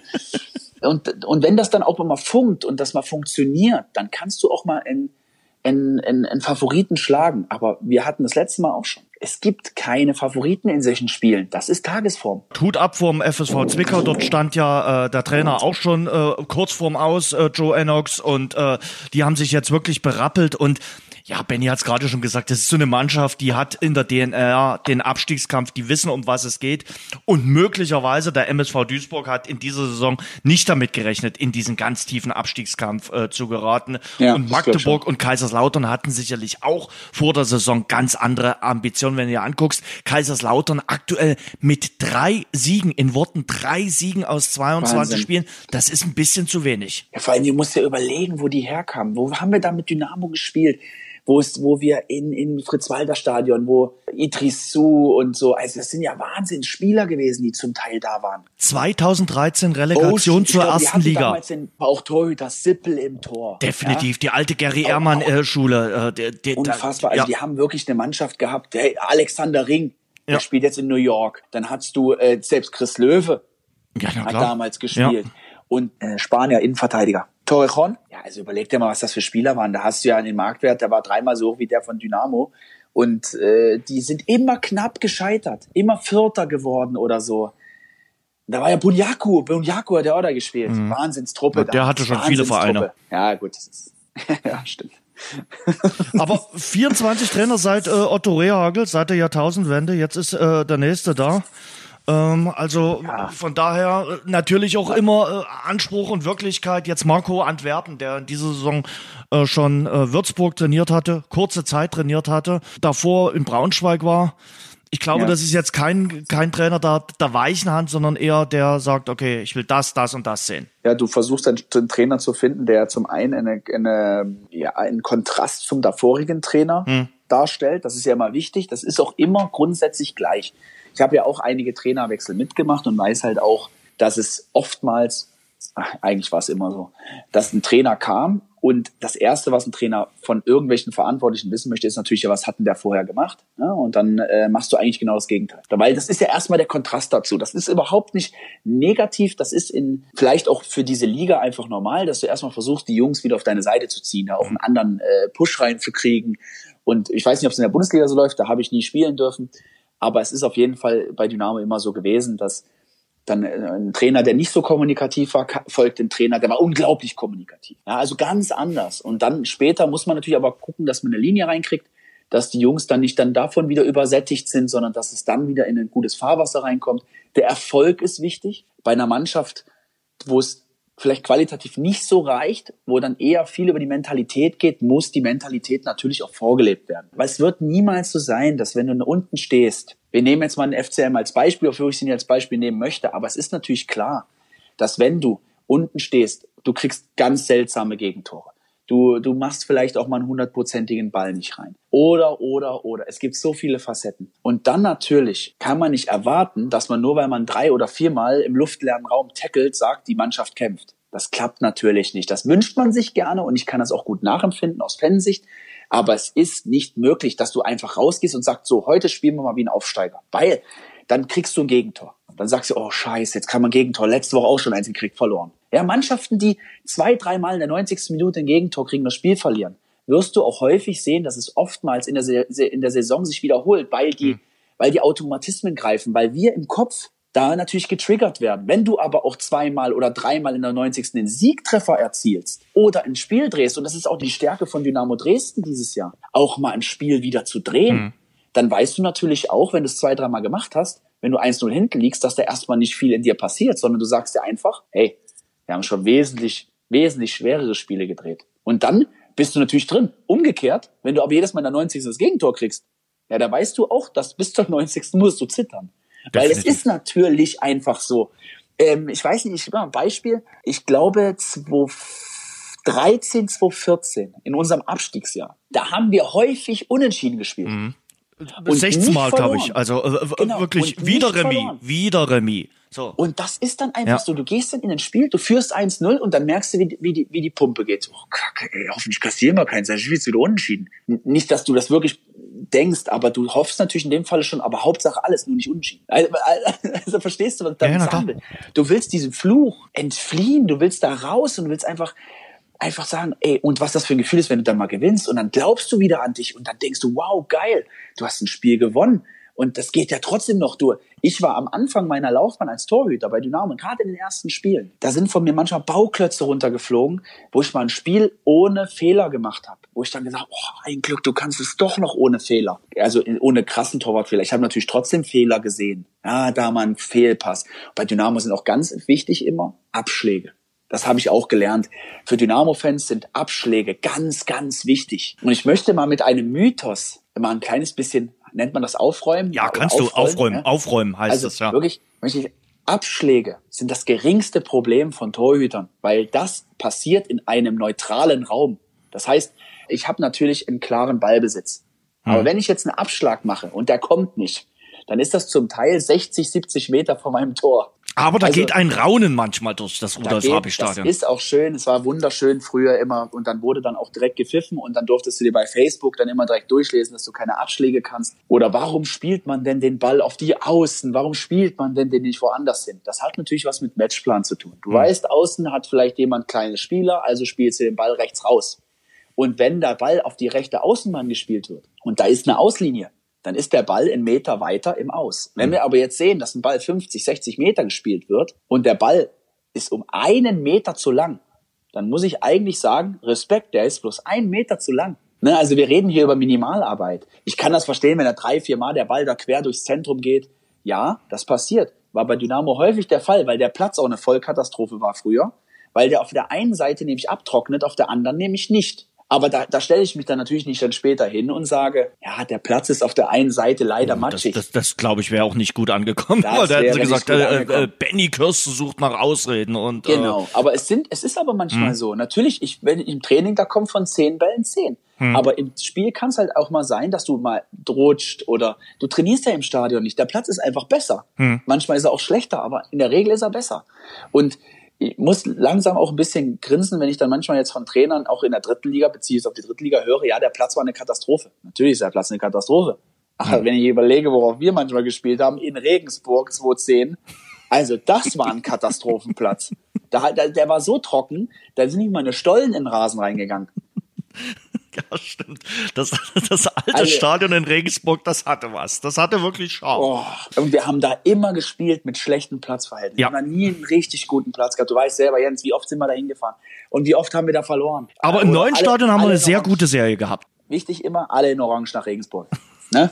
Und wenn das dann auch mal funkt und das mal funktioniert, dann kannst du auch mal einen Favoriten schlagen. Aber wir hatten das letzte Mal auch schon. Es gibt keine Favoriten in solchen Spielen. Das ist Tagesform. Tut ab vom FSV Zwickau. Dort stand ja der Trainer auch schon kurz vorm Aus, Joe Ennox. Und die haben sich jetzt wirklich berappelt. Und ja, Benny hat es gerade schon gesagt, das ist so eine Mannschaft, die hat in der DNR den Abstiegskampf, die wissen, um was es geht. Und möglicherweise der MSV Duisburg hat in dieser Saison nicht damit gerechnet, in diesen ganz tiefen Abstiegskampf zu geraten. Ja, und Magdeburg und Kaiserslautern hatten sicherlich auch vor der Saison ganz andere Ambitionen. Wenn du dir anguckst, Kaiserslautern aktuell mit 3 Siegen, in Worten 3 Siegen aus 22 Wahnsinn. Spielen, das ist ein bisschen zu wenig. Ja, vor allem, du musst ja überlegen, wo die herkamen. Wo haben wir da mit Dynamo gespielt? wo wir in Fritz-Walter-Stadion, wo Idrissou und so, also das sind ja Wahnsinnsspieler gewesen, die zum Teil da waren. 2013 Relegation zur ersten Liga. Damals auch Torhüter Sippel im Tor. Definitiv, die alte Gary Ehrmann-Schule. Unfassbar, also die haben wirklich eine Mannschaft gehabt. Der Alexander Ring, der spielt jetzt in New York. Dann hast du selbst Chris Löwe, hat damals gespielt. Ja. Und Spanier, Innenverteidiger. Torrejon, ja, also überleg dir mal, was das für Spieler waren. Da hast du ja einen Marktwert, der war 3-mal so hoch wie der von Dynamo. Und die sind immer knapp gescheitert, immer Vierter geworden oder so. Da war ja Bunyaku hat ja auch da gespielt. Wahnsinnstruppe. Der hatte schon viele Vereine. Ja, gut. Das ist ja, stimmt. Aber 24 Trainer seit Otto Rehhagel, seit der Jahrtausendwende. Jetzt ist der nächste da. Von daher natürlich auch immer Anspruch und Wirklichkeit. Jetzt Marco Antwerpen, der in dieser Saison schon Würzburg trainiert hatte, kurze Zeit trainiert hatte, davor in Braunschweig war. Ich glaube, das ist jetzt kein Trainer der weichen Hand, sondern eher der sagt, okay, ich will das und das sehen. Ja, du versuchst einen Trainer zu finden, der zum einen einen Kontrast zum davorigen Trainer darstellt. Das ist ja immer wichtig. Das ist auch immer grundsätzlich gleich. Ich habe ja auch einige Trainerwechsel mitgemacht und weiß halt auch, dass es oftmals, eigentlich war es immer so, dass ein Trainer kam und das Erste, was ein Trainer von irgendwelchen Verantwortlichen wissen möchte, ist natürlich, ja, was hat denn der vorher gemacht? Ja, und dann machst du eigentlich genau das Gegenteil. Weil das ist ja erstmal der Kontrast dazu. Das ist überhaupt nicht negativ. Das ist vielleicht auch für diese Liga einfach normal, dass du erstmal versuchst, die Jungs wieder auf deine Seite zu ziehen, da auch einen anderen Push reinzukriegen. Und ich weiß nicht, ob es in der Bundesliga so läuft, da habe ich nie spielen dürfen. Aber es ist auf jeden Fall bei Dynamo immer so gewesen, dass dann ein Trainer, der nicht so kommunikativ war, folgt dem Trainer, der war unglaublich kommunikativ. Ja, also ganz anders. Und dann später muss man natürlich aber gucken, dass man eine Linie reinkriegt, dass die Jungs dann nicht dann davon wieder übersättigt sind, sondern dass es dann wieder in ein gutes Fahrwasser reinkommt. Der Erfolg ist wichtig. Bei einer Mannschaft, wo es vielleicht qualitativ nicht so reicht, wo dann eher viel über die Mentalität geht, muss die Mentalität natürlich auch vorgelebt werden. Weil es wird niemals so sein, dass wenn du unten stehst, wir nehmen jetzt mal den FCM als Beispiel, obwohl ich ihn als Beispiel nehmen möchte, aber es ist natürlich klar, dass wenn du unten stehst, du kriegst ganz seltsame Gegentore. Du machst vielleicht auch mal einen 100%igen Ball nicht rein. Oder. Es gibt so viele Facetten. Und dann natürlich kann man nicht erwarten, dass man nur, weil man 3 oder 4 Mal im luftleeren Raum tackelt, sagt, die Mannschaft kämpft. Das klappt natürlich nicht. Das wünscht man sich gerne und ich kann das auch gut nachempfinden aus Fansicht. Aber es ist nicht möglich, dass du einfach rausgehst und sagst, so, heute spielen wir mal wie ein Aufsteiger. Weil dann kriegst du ein Gegentor. Dann sagst du, oh scheiße, jetzt kann man Gegentor. Letzte Woche auch schon eins gekriegt, verloren. Ja, Mannschaften, die 2-3 Mal in der 90. Minute ein Gegentor kriegen, das Spiel verlieren, wirst du auch häufig sehen, dass es oftmals in der Saison sich wiederholt, weil die Automatismen greifen, weil wir im Kopf da natürlich getriggert werden. Wenn du aber auch 2-mal oder 3-mal in der 90. den Siegtreffer erzielst oder ein Spiel drehst, und das ist auch die Stärke von Dynamo Dresden dieses Jahr, auch mal ein Spiel wieder zu drehen, dann weißt du natürlich auch, wenn du es 2-3 Mal gemacht hast, wenn du 1-0 hinten liegst, dass da erstmal nicht viel in dir passiert, sondern du sagst dir einfach, hey, wir haben schon wesentlich schwerere Spiele gedreht. Und dann bist du natürlich drin. Umgekehrt, wenn du aber jedes Mal in der 90. das Gegentor kriegst, ja, da weißt du auch, dass bis zur 90. musst du zittern. Definitiv. Weil es ist natürlich einfach so. Ich weiß nicht, ich gebe mal ein Beispiel. Ich glaube, 2013, 2014, in unserem Abstiegsjahr, da haben wir häufig unentschieden gespielt. Und 16 Mal, glaube ich. Also wirklich wieder Remis. So. Und das ist dann einfach so, du gehst dann in ein Spiel, du führst 1-0 und dann merkst du, wie die Pumpe geht. Oh, Kacke, ey, hoffentlich kassieren wir keinen, dann spielst du wieder unentschieden. Nicht, dass du das wirklich denkst, aber du hoffst natürlich in dem Falle schon, aber Hauptsache alles, nur nicht unentschieden. Also verstehst du, was ich damit sagen will? Du willst diesem Fluch entfliehen, du willst da raus und du willst einfach sagen, ey, und was das für ein Gefühl ist, wenn du dann mal gewinnst und dann glaubst du wieder an dich und dann denkst du, wow, geil, du hast ein Spiel gewonnen. Und das geht ja trotzdem noch durch. Ich war am Anfang meiner Laufbahn als Torhüter bei Dynamo, gerade in den ersten Spielen. Da sind von mir manchmal Bauklötze runtergeflogen, wo ich mal ein Spiel ohne Fehler gemacht habe. Wo ich dann gesagt habe, oh, ein Glück, du kannst es doch noch ohne Fehler. Also ohne krassen Torwartfehler. Ich habe natürlich trotzdem Fehler gesehen. Ja, da mal ein Fehlpass. Bei Dynamo sind auch ganz wichtig immer Abschläge. Das habe ich auch gelernt. Für Dynamo-Fans sind Abschläge ganz, ganz wichtig. Und ich möchte mal mit einem Mythos mal ein kleines bisschen, nennt man das Aufräumen? Ja, kannst du aufräumen. Ja? Aufräumen heißt also das, ja. Wirklich, Abschläge sind das geringste Problem von Torhütern, weil das passiert in einem neutralen Raum. Das heißt, ich habe natürlich einen klaren Ballbesitz. Aber wenn ich jetzt einen Abschlag mache und der kommt nicht, dann ist das zum Teil 60, 70 Meter vor meinem Tor. Aber da geht ein Raunen manchmal durch das Rudolf-Habich-Stadion. Das ist auch schön, es war wunderschön früher immer und dann wurde dann auch direkt gepfiffen und dann durftest du dir bei Facebook dann immer direkt durchlesen, dass du keine Abschläge kannst. Oder warum spielt man denn den Ball auf die Außen? Warum spielt man denn den nicht woanders hin? Das hat natürlich was mit Matchplan zu tun. Du weißt, außen hat vielleicht jemand kleine Spieler, also spielst du den Ball rechts raus. Und wenn der Ball auf die rechte Außenbahn gespielt wird und da ist eine Auslinie, dann ist der Ball einen Meter weiter im Aus. Wenn wir aber jetzt sehen, dass ein Ball 50, 60 Meter gespielt wird und der Ball ist um 1 Meter zu lang, dann muss ich eigentlich sagen, Respekt, der ist bloß 1 Meter zu lang. Ne, also wir reden hier über Minimalarbeit. Ich kann das verstehen, wenn da 3-4 Mal der Ball da quer durchs Zentrum geht. Ja, das passiert. War bei Dynamo häufig der Fall, weil der Platz auch eine Vollkatastrophe war früher. Weil der auf der einen Seite nämlich abtrocknet, auf der anderen nämlich nicht. Aber da stelle ich mich dann natürlich nicht dann später hin und sage, ja, der Platz ist auf der einen Seite leider matschig. Das glaube ich, wäre auch nicht gut angekommen. Da hätten sie gesagt, Benny Kirsten sucht nach Ausreden. Und genau, aber es ist aber manchmal so. Natürlich, wenn im Training, da kommt von 10 Bällen 10. Aber im Spiel kann es halt auch mal sein, dass du mal rutscht oder du trainierst ja im Stadion nicht. Der Platz ist einfach besser. Manchmal ist er auch schlechter, aber in der Regel ist er besser. Und ich muss langsam auch ein bisschen grinsen, wenn ich dann manchmal jetzt von Trainern auch in der 3. Liga, beziehungsweise auf die 3. Liga höre, ja, der Platz war eine Katastrophe. Natürlich ist der Platz eine Katastrophe. Aber wenn ich überlege, worauf wir manchmal gespielt haben, in Regensburg 2010, also das war ein Katastrophenplatz. Der war so trocken, da sind nicht mal eine Stollen in den Rasen reingegangen. Ja, stimmt. Das alte Stadion in Regensburg, das hatte was. Das hatte wirklich Charme. Oh, und wir haben da immer gespielt mit schlechten Platzverhältnissen. Ja. Wir haben da nie einen richtig guten Platz gehabt. Du weißt selber, Jens, wie oft sind wir da hingefahren? Und wie oft haben wir da verloren? Aber im neuen Stadion haben wir eine sehr gute Serie gehabt. Wichtig immer, alle in Orange nach Regensburg. Ne?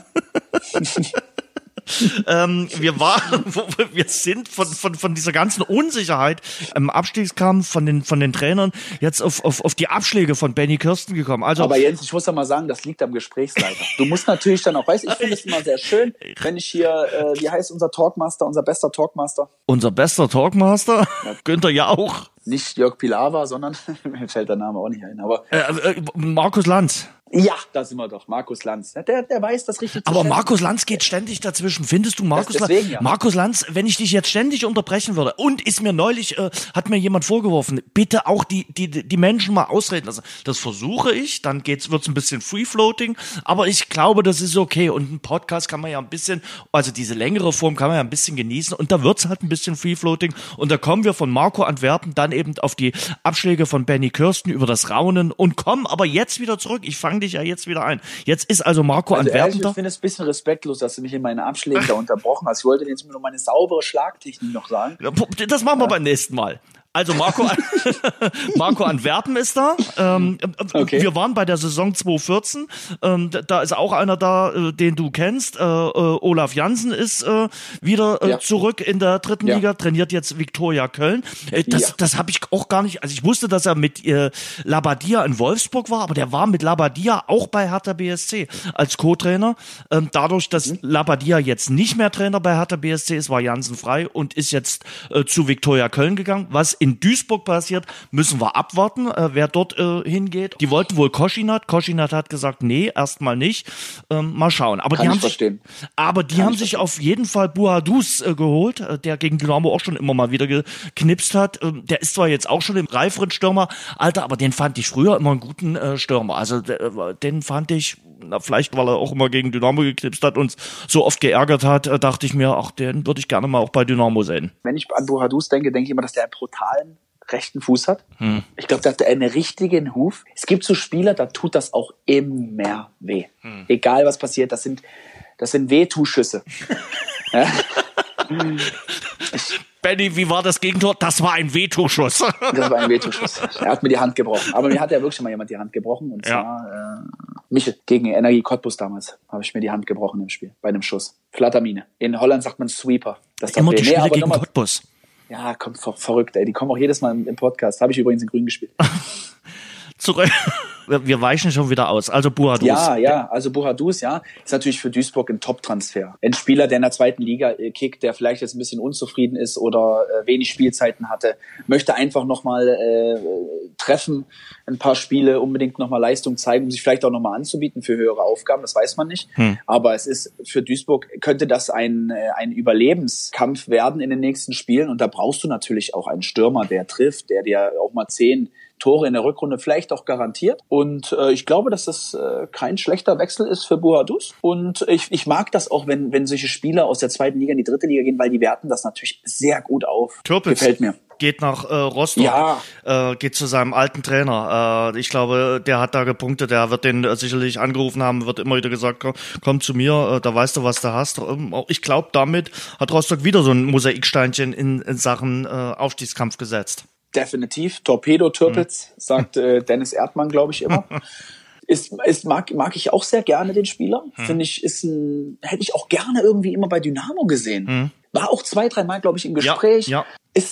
Wir sind von dieser ganzen Unsicherheit im Abstiegskampf von den Trainern jetzt auf die Abschläge von Benny Kirsten gekommen. Also, aber Jens, ich muss ja mal sagen, das liegt am Gesprächsleiter. Du musst natürlich dann auch, weißt du, ich finde es immer sehr schön, wenn ich hier, wie heißt unser Talkmaster, unser bester Talkmaster? Unser bester Talkmaster? Ja. Günther Jauch. Nicht Jörg Pilawa, sondern, mir fällt der Name auch nicht ein, aber Markus Lanz. Ja, da sind wir doch. Markus Lanz. Der weiß das richtig zu Aber schätzen. Markus Lanz geht ständig dazwischen. Findest du Markus Lanz? Ja. Markus Lanz, wenn ich dich jetzt ständig unterbrechen würde und ist mir neulich, hat mir jemand vorgeworfen, bitte auch die Menschen mal ausreden lassen. Das versuche ich, dann wird's ein bisschen Free-Floating, aber ich glaube, das ist okay. Und ein Podcast kann man ja ein bisschen, also diese längere Form kann man ja ein bisschen genießen und da wird's halt ein bisschen Free-Floating und da kommen wir von Marco Antwerpen dann eben auf die Abschläge von Benny Kirsten über das Raunen und kommen aber jetzt wieder zurück. Ich fange dich ja jetzt wieder ein. Jetzt ist also Marco Antwerpen da. Ich finde es ein bisschen respektlos, dass du mich in meinen Abschlägen da unterbrochen hast. Ich wollte dir jetzt nur meine saubere Schlagtechnik noch sagen. Das machen wir beim nächsten Mal. Also Marco Antwerpen ist da. Okay. Wir waren bei der Saison 2014. Da ist auch einer da, den du kennst. Olaf Jansen ist wieder zurück in der 3. Liga, trainiert jetzt Viktoria Köln. Das habe ich auch gar nicht. Also ich wusste, dass er mit Labadia in Wolfsburg war, aber der war mit Labadia auch bei Hertha BSC als Co-Trainer. Dadurch, dass Labadia jetzt nicht mehr Trainer bei Hertha BSC ist, war Jansen frei und ist jetzt zu Viktoria Köln gegangen. Was in Duisburg passiert, müssen wir abwarten, wer dort hingeht. Die wollten wohl Koschinat. Koschinat hat gesagt, nee, erstmal nicht. Mal schauen. Aber die haben sich auf jeden Fall Buhadus geholt, der gegen Dynamo auch schon immer mal wieder geknipst hat. Der ist zwar jetzt auch schon im reiferen Stürmer, Alter, aber den fand ich früher immer einen guten Stürmer. Also den fand ich, vielleicht weil er auch immer gegen Dynamo geknipst hat und so oft geärgert hat, dachte ich mir, ach, den würde ich gerne mal auch bei Dynamo sehen. Wenn ich an Buhadus denke ich immer, dass der einen brutalen rechten Fuß hat. Ich glaube, der hat einen richtigen Huf. Es gibt so Spieler, da tut das auch immer weh. Egal was passiert, das sind Wehtuschüsse. Ja. Benny, wie war das Gegentor? Das war ein Veto-Schuss. Das war ein Veto-Schuss. Er hat mir die Hand gebrochen. Aber mir hat ja wirklich schon mal jemand die Hand gebrochen. Und zwar Michel gegen Energie Cottbus damals habe ich mir die Hand gebrochen im Spiel. Bei einem Schuss. Flattermine. In Holland sagt man Sweeper. Das immer die Spiele gegen Cottbus. Ja, kommt verrückt, ey. Die kommen auch jedes Mal im Podcast. Habe ich übrigens in Grün gespielt. Zurück Wir weichen schon wieder aus. Also Buhadus. Ja, also Buhadus, ist natürlich für Duisburg ein Top-Transfer. Ein Spieler, der in der zweiten Liga kickt, der vielleicht jetzt ein bisschen unzufrieden ist oder wenig Spielzeiten hatte, möchte einfach nochmal treffen, ein paar Spiele, unbedingt nochmal Leistung zeigen, um sich vielleicht auch nochmal anzubieten für höhere Aufgaben, das weiß man nicht. Aber es ist für Duisburg, könnte das ein Überlebenskampf werden in den nächsten Spielen und da brauchst du natürlich auch einen Stürmer, der trifft, der dir auch mal 10 Tore in der Rückrunde vielleicht auch garantiert. Und ich glaube, dass das kein schlechter Wechsel ist für Buhadus. Und ich mag das auch, wenn solche Spieler aus der zweiten Liga in die dritte Liga gehen, weil die werten das natürlich sehr gut auf. Türpitz gefällt mir. Geht nach Rostock, geht zu seinem alten Trainer. Ich glaube, der hat da gepunktet, der wird den sicherlich angerufen haben, wird immer wieder gesagt, komm zu mir, da weißt du, was du hast. Ich glaube, damit hat Rostock wieder so ein Mosaiksteinchen in Sachen Aufstiegskampf gesetzt. Definitiv. Torpedo Türpitz, sagt Dennis Erdmann, glaube ich, immer. Mag ich auch sehr gerne den Spieler. Finde ich, hätte ich auch gerne irgendwie immer bei Dynamo gesehen. War auch 2-3 Mal, glaube ich, im Gespräch. Ja.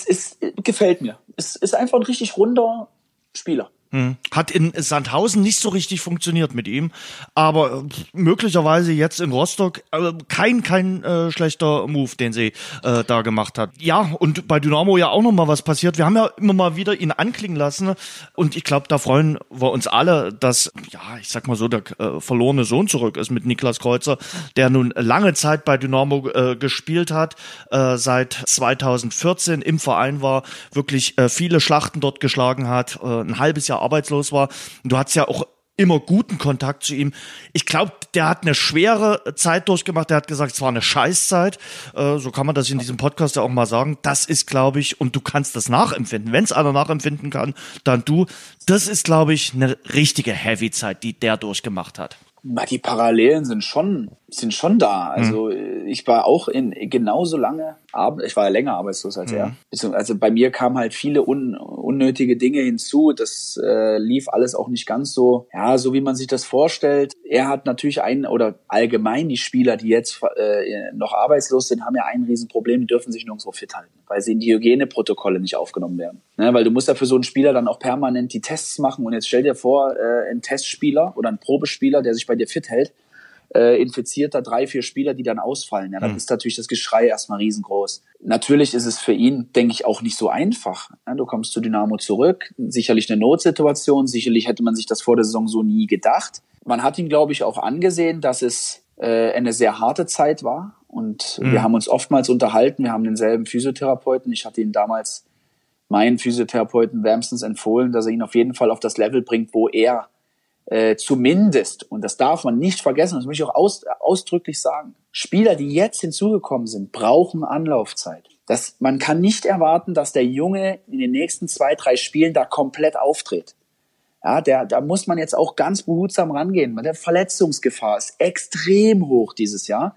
Gefällt mir. Es ist einfach ein richtig runder Spieler. Hat in Sandhausen nicht so richtig funktioniert mit ihm, aber möglicherweise jetzt in Rostock kein schlechter Move, den sie da gemacht hat. Ja, und bei Dynamo ja auch noch mal was passiert. Wir haben ja immer mal wieder ihn anklingen lassen und ich glaube, da freuen wir uns alle, dass, ich sag mal so, der verlorene Sohn zurück ist mit Niklas Kreuzer, der nun lange Zeit bei Dynamo gespielt hat, seit 2014 im Verein war, wirklich viele Schlachten dort geschlagen hat, ein halbes Jahr arbeitslos war. Und du hattest ja auch immer guten Kontakt zu ihm. Ich glaube, der hat eine schwere Zeit durchgemacht. Der hat gesagt, es war eine Scheißzeit. So kann man das in diesem Podcast ja auch mal sagen. Das ist, glaube ich, und du kannst das nachempfinden. Wenn es einer nachempfinden kann, dann du. Das ist, glaube ich, eine richtige Heavy-Zeit, die der durchgemacht hat. Die Parallelen sind schon da. Also ich war auch genauso lange, ich war ja länger arbeitslos als er. Also bei mir kamen halt viele unnötige Dinge hinzu. Das lief alles auch nicht ganz so, so wie man sich das vorstellt. Er hat natürlich oder allgemein die Spieler, die jetzt noch arbeitslos sind, haben ja ein Riesenproblem, die dürfen sich nirgendwo fit halten, weil sie in die Hygieneprotokolle nicht aufgenommen werden. Ne? Weil du musst ja für so einen Spieler dann auch permanent die Tests machen und jetzt stell dir vor, ein Testspieler oder ein Probespieler, der sich bei dir fit hält, infiziert da 3-4 Spieler, die dann ausfallen. Ja, dann ist natürlich das Geschrei erstmal riesengroß. Natürlich ist es für ihn, denke ich, auch nicht so einfach. Ja, du kommst zu Dynamo zurück, sicherlich eine Notsituation, sicherlich hätte man sich das vor der Saison so nie gedacht. Man hat ihm, glaube ich, auch angesehen, dass es eine sehr harte Zeit war und wir haben uns oftmals unterhalten, wir haben denselben Physiotherapeuten, ich hatte ihn damals, meinen Physiotherapeuten wärmstens empfohlen, dass er ihn auf jeden Fall auf das Level bringt, wo er zumindest, und das darf man nicht vergessen, das möchte ich auch ausdrücklich sagen, Spieler, die jetzt hinzugekommen sind, brauchen Anlaufzeit. Man kann nicht erwarten, dass der Junge in den nächsten 2-3 Spielen da komplett auftritt. Ja, da muss man jetzt auch ganz behutsam rangehen, weil der Verletzungsgefahr ist extrem hoch dieses Jahr.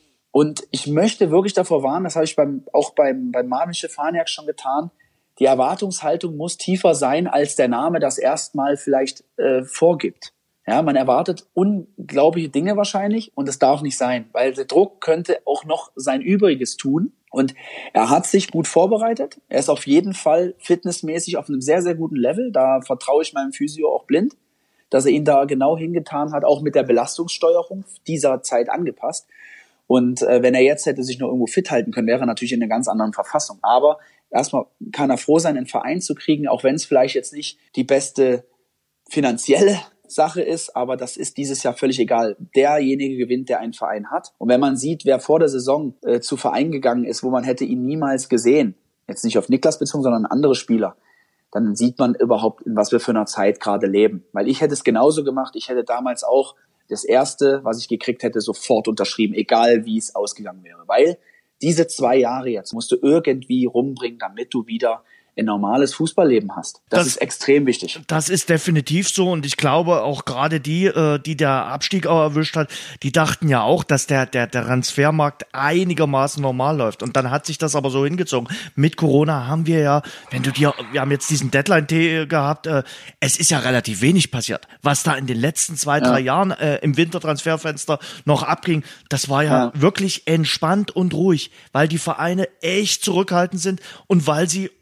Und ich möchte wirklich davor warnen, das habe ich auch beim Marvin Stefaniak schon getan, die Erwartungshaltung muss tiefer sein, als der Name das erstmal vielleicht vorgibt. Ja, man erwartet unglaubliche Dinge wahrscheinlich und das darf nicht sein, weil der Druck könnte auch noch sein Übriges tun. Und er hat sich gut vorbereitet. Er ist auf jeden Fall fitnessmäßig auf einem sehr, sehr guten Level. Da vertraue ich meinem Physio auch blind, dass er ihn da genau hingetan hat, auch mit der Belastungssteuerung dieser Zeit angepasst. Und wenn er jetzt hätte sich noch irgendwo fit halten können, wäre er natürlich in einer ganz anderen Verfassung. Aber erstmal kann er froh sein, einen Verein zu kriegen, auch wenn es vielleicht jetzt nicht die beste finanzielle Sache ist, aber das ist dieses Jahr völlig egal. Derjenige gewinnt, der einen Verein hat. Und wenn man sieht, wer vor der Saison zu Verein gegangen ist, wo man hätte ihn niemals gesehen, jetzt nicht auf Niklas bezogen, sondern andere Spieler, dann sieht man überhaupt, in was wir für einer Zeit gerade leben. Weil ich hätte es genauso gemacht. Ich hätte damals auch das Erste, was ich gekriegt hätte, sofort unterschrieben, egal wie es ausgegangen wäre. Weil diese 2 Jahre jetzt musst du irgendwie rumbringen, damit du wieder ein normales Fußballleben hast. Das ist extrem wichtig. Das ist definitiv so und ich glaube auch gerade die der Abstieg auch erwischt hat, die dachten ja auch, dass der Transfermarkt einigermaßen normal läuft und dann hat sich das aber so hingezogen. Mit Corona haben wir ja, wir haben jetzt diesen Deadline-Tee gehabt, es ist ja relativ wenig passiert. Was da in den letzten 2-3 Jahren im Wintertransferfenster noch abging, das war ja wirklich entspannt und ruhig, weil die Vereine echt zurückhaltend sind und weil sie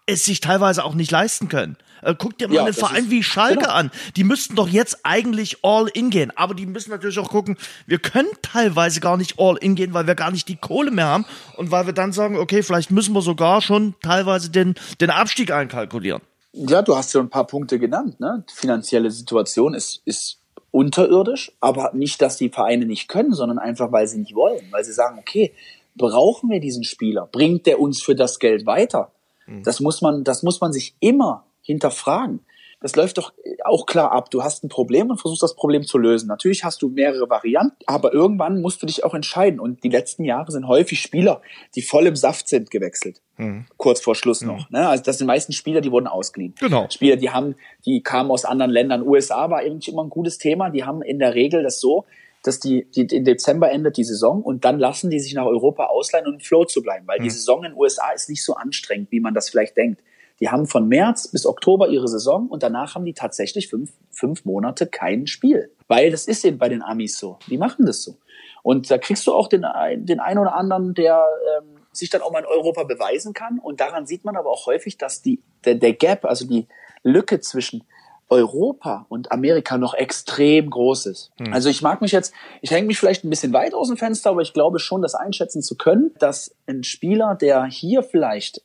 es sich teilweise auch nicht leisten können. Guck dir mal einen Verein wie Schalke an. Die müssten doch jetzt eigentlich all in gehen. Aber die müssen natürlich auch gucken, wir können teilweise gar nicht all in gehen, weil wir gar nicht die Kohle mehr haben. Und weil wir dann sagen, okay, vielleicht müssen wir sogar schon teilweise den Abstieg einkalkulieren. Ja, du hast ja ein paar Punkte genannt, ne? Die finanzielle Situation ist unterirdisch, aber nicht, dass die Vereine nicht können, sondern einfach, weil sie nicht wollen. Weil sie sagen, okay, brauchen wir diesen Spieler? Bringt der uns für das Geld weiter? Das muss man sich immer hinterfragen. Das läuft doch auch klar ab. Du hast ein Problem und versuchst das Problem zu lösen. Natürlich hast du mehrere Varianten, aber irgendwann musst du dich auch entscheiden. Und die letzten Jahre sind häufig Spieler, die voll im Saft sind, gewechselt. Kurz vor Schluss noch. Ne? Also das sind meistens Spieler, die wurden ausgeliehen. Genau. Spieler, die kamen aus anderen Ländern. USA war eigentlich immer ein gutes Thema. Die haben in der Regel das so, dass die im Dezember endet die Saison und dann lassen die sich nach Europa ausleihen, um im Flow zu bleiben. Weil die Saison in den USA ist nicht so anstrengend, wie man das vielleicht denkt. Die haben von März bis Oktober ihre Saison und danach haben die tatsächlich fünf Monate kein Spiel. Weil das ist eben bei den Amis so. Die machen das so. Und da kriegst du auch den einen oder anderen, der sich dann auch mal in Europa beweisen kann. Und daran sieht man aber auch häufig, dass der Gap, also die Lücke zwischen Europa und Amerika noch extrem groß ist. Also ich hänge mich vielleicht ein bisschen weit aus dem Fenster, aber ich glaube schon, das einschätzen zu können, dass ein Spieler, der hier vielleicht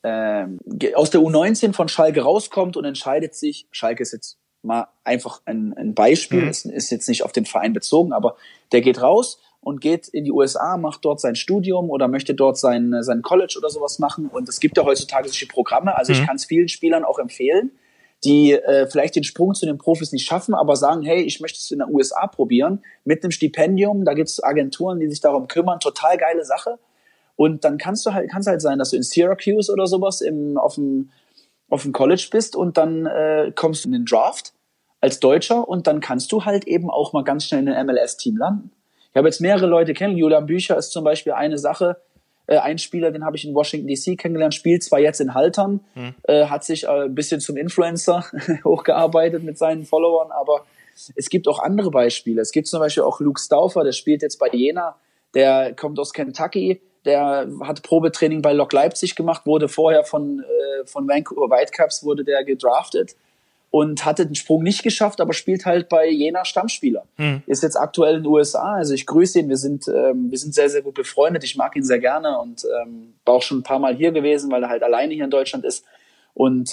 aus der U19 von Schalke rauskommt und entscheidet sich, Schalke ist jetzt mal einfach ein Beispiel, ist jetzt nicht auf den Verein bezogen, aber der geht raus und geht in die USA, macht dort sein Studium oder möchte dort sein College oder sowas machen. Und es gibt ja heutzutage solche Programme, also ich kann es vielen Spielern auch empfehlen, die vielleicht den Sprung zu den Profis nicht schaffen, aber sagen, hey, ich möchte es in der USA probieren, mit einem Stipendium, da gibt es Agenturen, die sich darum kümmern, total geile Sache. Und dann kann es halt sein, dass du in Syracuse oder sowas auf dem College bist und dann kommst du in den Draft als Deutscher und dann kannst du halt eben auch mal ganz schnell in ein MLS-Team landen. Ich habe jetzt mehrere Leute kennengelernt, Julian Bücher ist zum Beispiel eine Sache, ein Spieler, den habe ich in Washington D.C. kennengelernt, spielt zwar jetzt in Haltern, hat sich ein bisschen zum Influencer hochgearbeitet mit seinen Followern, aber es gibt auch andere Beispiele. Es gibt zum Beispiel auch Luke Stauffer, der spielt jetzt bei Jena, der kommt aus Kentucky, der hat Probetraining bei Lok Leipzig gemacht, wurde vorher von Vancouver Whitecaps wurde der gedraftet und hatte den Sprung nicht geschafft, aber spielt halt bei Jena Stammspieler. Ist jetzt aktuell in den USA, also ich grüße ihn, wir sind sehr, sehr gut befreundet, ich mag ihn sehr gerne und war auch schon ein paar Mal hier gewesen, weil er halt alleine hier in Deutschland ist und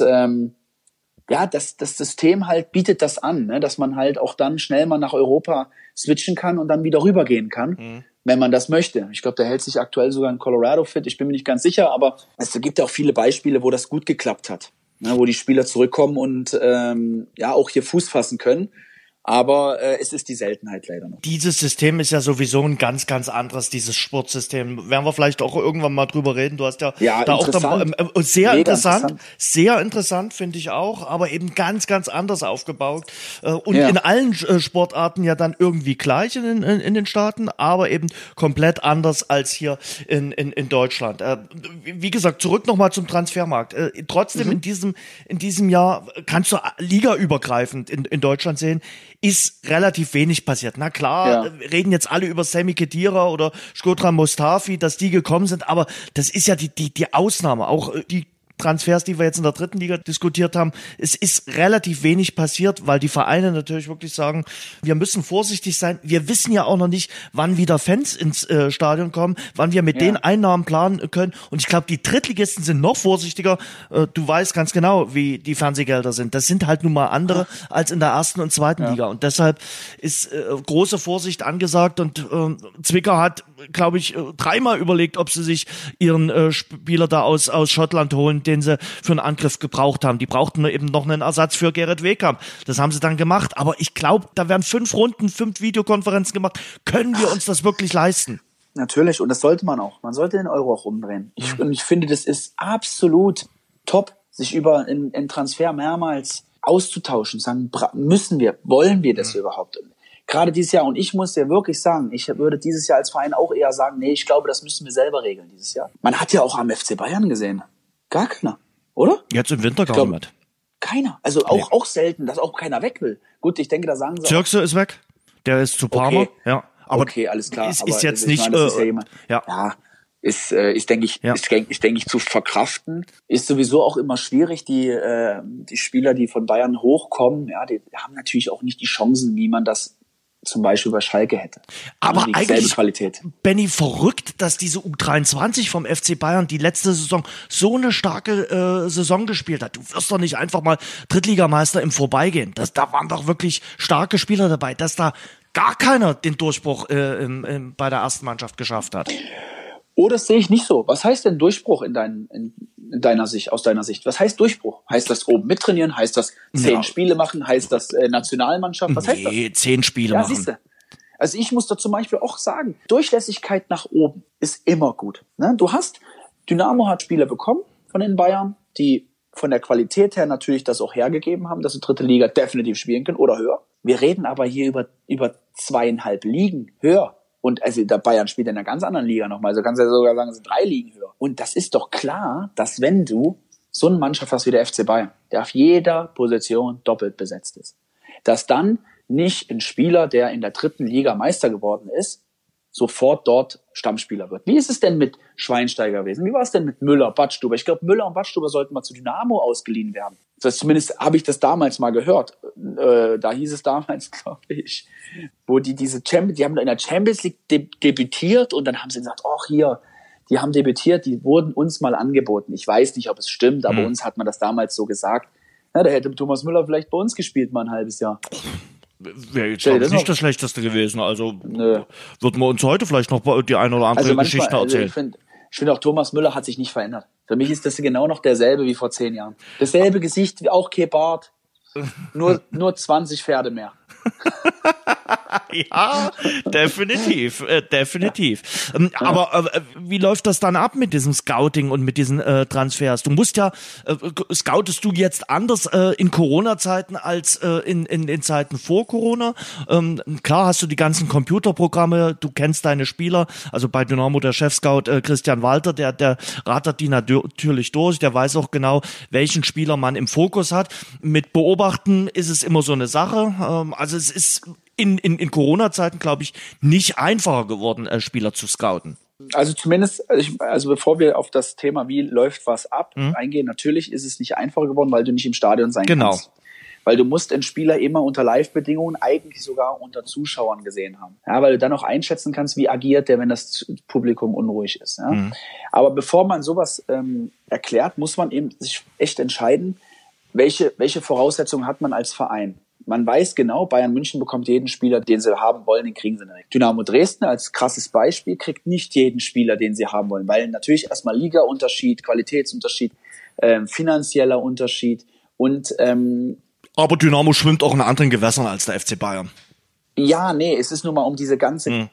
das System halt bietet das an, ne, dass man halt auch dann schnell mal nach Europa switchen kann und dann wieder rübergehen kann, wenn man das möchte. Ich glaube, der hält sich aktuell sogar in Colorado fit, ich bin mir nicht ganz sicher, aber es gibt ja auch viele Beispiele, wo das gut geklappt hat. Ne, wo die Spieler zurückkommen und auch hier Fuß fassen können. Aber es ist die Seltenheit leider noch. Dieses System ist ja sowieso ein ganz, ganz anderes, dieses Sportsystem. Werden wir vielleicht auch irgendwann mal drüber reden. Du hast ja da auch sehr interessant finde ich auch, aber eben ganz, ganz anders aufgebaut. Und in allen Sportarten ja dann irgendwie gleich in den Staaten, aber eben komplett anders als hier in Deutschland. Wie gesagt, zurück nochmal zum Transfermarkt. Trotzdem in diesem Jahr kannst du ligaübergreifend in Deutschland sehen, ist relativ wenig passiert. Na klar, reden jetzt alle über Sami Khedira oder Shkodran Mustafi, dass die gekommen sind, aber das ist ja die Ausnahme. Auch die Transfers, die wir jetzt in der dritten Liga diskutiert haben, es ist relativ wenig passiert, weil die Vereine natürlich wirklich sagen, wir müssen vorsichtig sein. Wir wissen ja auch noch nicht, wann wieder Fans ins Stadion kommen, wann wir mit den Einnahmen planen können. Und ich glaube, die Drittligisten sind noch vorsichtiger. Du weißt ganz genau, wie die Fernsehgelder sind. Das sind halt nun mal andere als in der ersten und zweiten Liga. Und deshalb ist große Vorsicht angesagt. Und Zwickau hat, glaube ich, dreimal überlegt, ob sie sich ihren Spieler da aus Schottland holen, den sie für einen Angriff gebraucht haben. Die brauchten eben noch einen Ersatz für Gerrit Wehkamp. Das haben sie dann gemacht. Aber ich glaube, da werden 5 Runden, 5 Videokonferenzen gemacht. Können wir uns das wirklich leisten? Natürlich. Und das sollte man auch. Man sollte den Euro auch umdrehen. Und ich finde, das ist absolut top, sich über einen Transfer mehrmals auszutauschen. Sagen, wollen wir das überhaupt? Gerade dieses Jahr. Und ich muss dir wirklich sagen, ich würde dieses Jahr als Verein auch eher sagen, nee, ich glaube, das müssen wir selber regeln dieses Jahr. Man hat ja auch am FC Bayern gesehen. Gar keiner, oder? Jetzt im Winter gar nicht. Keiner. Also auch selten, dass auch keiner weg will. Gut, ich denke, da sagen sie Zirkse ist weg. Der ist zu Parma. Okay. Ja. Aber okay, alles klar. Ist jetzt nicht. denke ich, zu verkraften. Ist sowieso auch immer schwierig. Die Spieler, die von Bayern hochkommen, ja, die haben natürlich auch nicht die Chancen, wie man das zum Beispiel bei Schalke hätte. Aber die eigentlich, Qualität. Benny, verrückt, dass diese U23 vom FC Bayern die letzte Saison so eine starke Saison gespielt hat. Du wirst doch nicht einfach mal Drittligameister im Vorbeigehen. Da waren doch wirklich starke Spieler dabei, dass da gar keiner den Durchbruch bei der ersten Mannschaft geschafft hat. Oh, das sehe ich nicht so. Was heißt denn Durchbruch in deiner Sicht, aus deiner Sicht? Was heißt Durchbruch? Heißt das oben mittrainieren? Heißt das 10 Spiele machen? Heißt das Nationalmannschaft? Was heißt das? 10 Spiele machen. Siehste. Also ich muss da zum Beispiel auch sagen, Durchlässigkeit nach oben ist immer gut. Ne? Dynamo hat Spieler bekommen von den Bayern, die von der Qualität her natürlich das auch hergegeben haben, dass sie dritte Liga definitiv spielen können oder höher. Wir reden aber hier über 2,5 Ligen höher. Und also der Bayern spielt in einer ganz anderen Liga nochmal. Also kannst du ja sogar sagen, es sind 3 Ligen höher. Und das ist doch klar, dass wenn du so eine Mannschaft hast wie der FC Bayern, der auf jeder Position doppelt besetzt ist, dass dann nicht ein Spieler, der in der 3. Liga Meister geworden ist, sofort dort Stammspieler wird. Wie ist es denn mit Schweinsteiger gewesen? Wie war es denn mit Müller, Badstuber? Ich glaube, Müller und Badstuber sollten mal zu Dynamo ausgeliehen werden. Zumindest habe ich das damals mal gehört. Da hieß es damals, glaube ich, wo die haben in der Champions League debütiert und dann haben sie gesagt, die haben debütiert, die wurden uns mal angeboten. Ich weiß nicht, ob es stimmt, aber uns hat man das damals so gesagt. Ja, da hätte Thomas Müller vielleicht bei uns gespielt, mal ein halbes Jahr. Wäre jetzt nicht das Schlechteste gewesen. Also würden wir uns heute vielleicht noch die eine oder andere Geschichte erzählen. Ich finde auch, Thomas Müller hat sich nicht verändert. Für mich ist das genau noch derselbe wie vor 10 Jahren. Dasselbe Gesicht, wie auch kein Bart, nur 20 Pferde mehr. Ja, definitiv. Aber wie läuft das dann ab mit diesem Scouting und mit diesen Transfers? Du musst ja, scoutest du jetzt anders in Corona-Zeiten als in Zeiten vor Corona? Klar hast du die ganzen Computerprogramme, du kennst deine Spieler, also bei Dynamo der Chef-Scout Christian Walter, der rattert die natürlich durch, der weiß auch genau, welchen Spieler man im Fokus hat. Mit Beobachten ist es immer so eine Sache, also es ist in Corona-Zeiten, glaube ich, nicht einfacher geworden, Spieler zu scouten. Also zumindest, bevor wir auf das Thema, wie läuft was ab, eingehen, natürlich ist es nicht einfacher geworden, weil du nicht im Stadion sein kannst. Weil du musst einen Spieler immer unter Live-Bedingungen, eigentlich sogar unter Zuschauern gesehen haben. Ja, weil du dann auch einschätzen kannst, wie agiert der, wenn das Publikum unruhig ist. Ja? Aber bevor man sowas erklärt, muss man eben sich echt entscheiden, welche Voraussetzungen hat man als Verein. Man weiß genau, Bayern München bekommt jeden Spieler, den sie haben wollen, den kriegen sie nicht. Dynamo Dresden als krasses Beispiel kriegt nicht jeden Spieler, den sie haben wollen, weil natürlich erstmal Liga-Unterschied, Qualitätsunterschied, finanzieller Unterschied und aber Dynamo schwimmt auch in anderen Gewässern als der FC Bayern. Ja, nee, es ist nur mal um diese ganze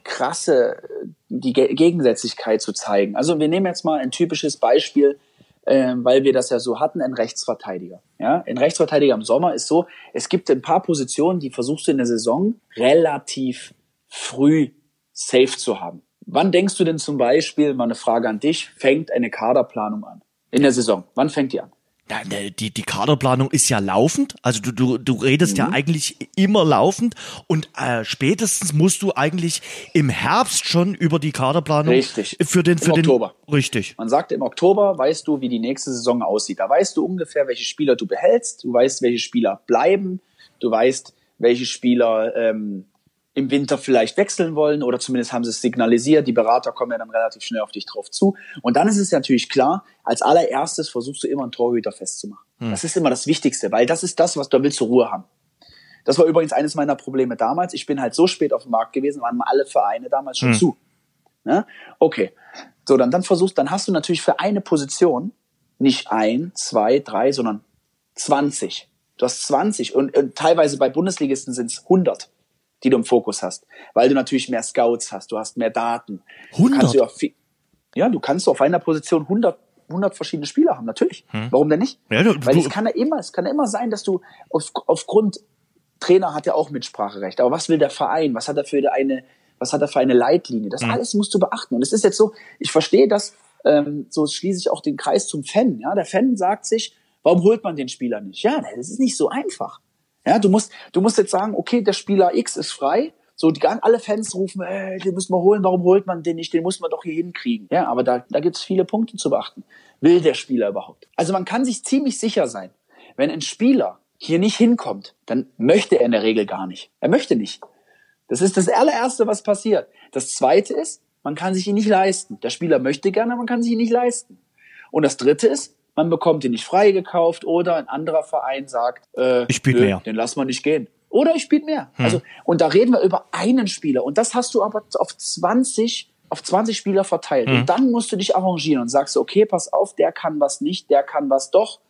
die Gegensätzlichkeit zu zeigen. Also wir nehmen jetzt mal ein typisches Beispiel, weil wir das ja so hatten, ein Rechtsverteidiger. Ja, ein Rechtsverteidiger im Sommer ist so, es gibt ein paar Positionen, die versuchst du in der Saison relativ früh safe zu haben. Wann denkst du denn zum Beispiel, mal eine Frage an dich, fängt eine Kaderplanung an? In der Saison, wann fängt die an? Ja, die Kaderplanung ist ja laufend, also du redest ja eigentlich immer laufend und spätestens musst du eigentlich im Herbst schon über die Kaderplanung Im Oktober. Richtig. Man sagt, im Oktober weißt du, wie die nächste Saison aussieht. Da weißt du ungefähr, welche Spieler du behältst, du weißt, welche Spieler bleiben, du weißt, welche Spieler im Winter vielleicht wechseln wollen oder zumindest haben sie es signalisiert. Die Berater kommen ja dann relativ schnell auf dich drauf zu. Und dann ist es natürlich klar, als allererstes versuchst du immer einen Torhüter festzumachen. Das ist immer das Wichtigste, weil das ist das, was du willst, Ruhe haben. Das war übrigens eines meiner Probleme damals. Ich bin halt so spät auf dem Markt gewesen, waren alle Vereine damals schon zu. Ja? Okay. So, dann hast du natürlich für eine Position nicht 1, 2, 3, sondern 20. Du hast 20 und teilweise bei Bundesligisten sind es 100. Die du im Fokus hast, weil du natürlich mehr Scouts hast, du hast mehr Daten. 100? Du kannst auf einer Position 100 verschiedene Spieler haben, natürlich. Warum denn nicht? Ja, weil es kann ja immer sein, dass du aufgrund, Trainer hat ja auch Mitspracherecht, aber was will der Verein? Was hat er für eine Leitlinie? Das alles musst du beachten. Und es ist jetzt so, ich verstehe das, so schließe ich auch den Kreis zum Fan. Ja, der Fan sagt sich, warum holt man den Spieler nicht? Ja, das ist nicht so einfach. Ja, du musst jetzt sagen, okay, der Spieler X ist frei, So, alle Fans rufen, den müssen wir holen, warum holt man den nicht, den muss man doch hier hinkriegen. Ja, aber da gibt's viele Punkte zu beachten. Will der Spieler überhaupt? Also man kann sich ziemlich sicher sein, wenn ein Spieler hier nicht hinkommt, dann möchte er in der Regel gar nicht. Er möchte nicht. Das ist das allererste, was passiert. Das zweite ist, man kann sich ihn nicht leisten. Der Spieler möchte gerne, aber man kann sich ihn nicht leisten. Und das dritte ist, man bekommt ihn nicht freigekauft oder ein anderer Verein sagt, ich spiele mehr. Den lassen wir nicht gehen. Oder ich spiele mehr. Also, und da reden wir über einen Spieler. Und das hast du aber auf 20 Spieler verteilt. Und dann musst du dich arrangieren und sagst, okay, pass auf, der kann was nicht, der kann was doch.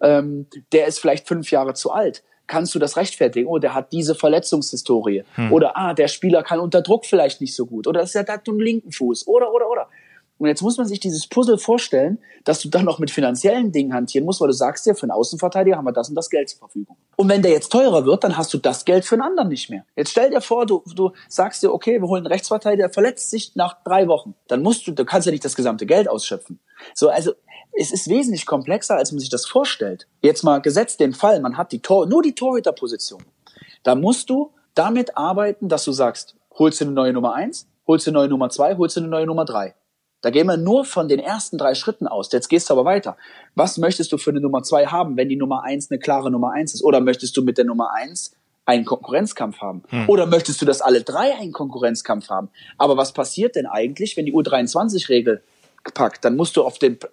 Der ist vielleicht 5 Jahre zu alt. Kannst du das rechtfertigen? Oh, der hat diese Verletzungshistorie. Oder, der Spieler kann unter Druck vielleicht nicht so gut. Oder der hat einen linken Fuß. Oder. Und jetzt muss man sich dieses Puzzle vorstellen, dass du dann noch mit finanziellen Dingen hantieren musst, weil du sagst dir, für einen Außenverteidiger haben wir das und das Geld zur Verfügung. Und wenn der jetzt teurer wird, dann hast du das Geld für einen anderen nicht mehr. Jetzt stell dir vor, du sagst dir, okay, wir holen einen Rechtsverteidiger, der verletzt sich nach 3 Wochen. Dann du kannst ja nicht das gesamte Geld ausschöpfen. So, also, es ist wesentlich komplexer, als man sich das vorstellt. Jetzt mal gesetzt den Fall, man hat nur die Torhüterposition. Da musst du damit arbeiten, dass du sagst, holst du eine neue Nummer 1, holst du eine neue Nummer 2, holst du eine neue Nummer 3. Da gehen wir nur von den ersten 3 Schritten aus. Jetzt gehst du aber weiter. Was möchtest du für eine Nummer 2 haben, wenn die Nummer 1 eine klare Nummer 1 ist? Oder möchtest du mit der Nummer 1 einen Konkurrenzkampf haben? Oder möchtest du, dass alle 3 einen Konkurrenzkampf haben? Aber was passiert denn eigentlich, wenn die U23-Regel packt? Dann musst du auf dem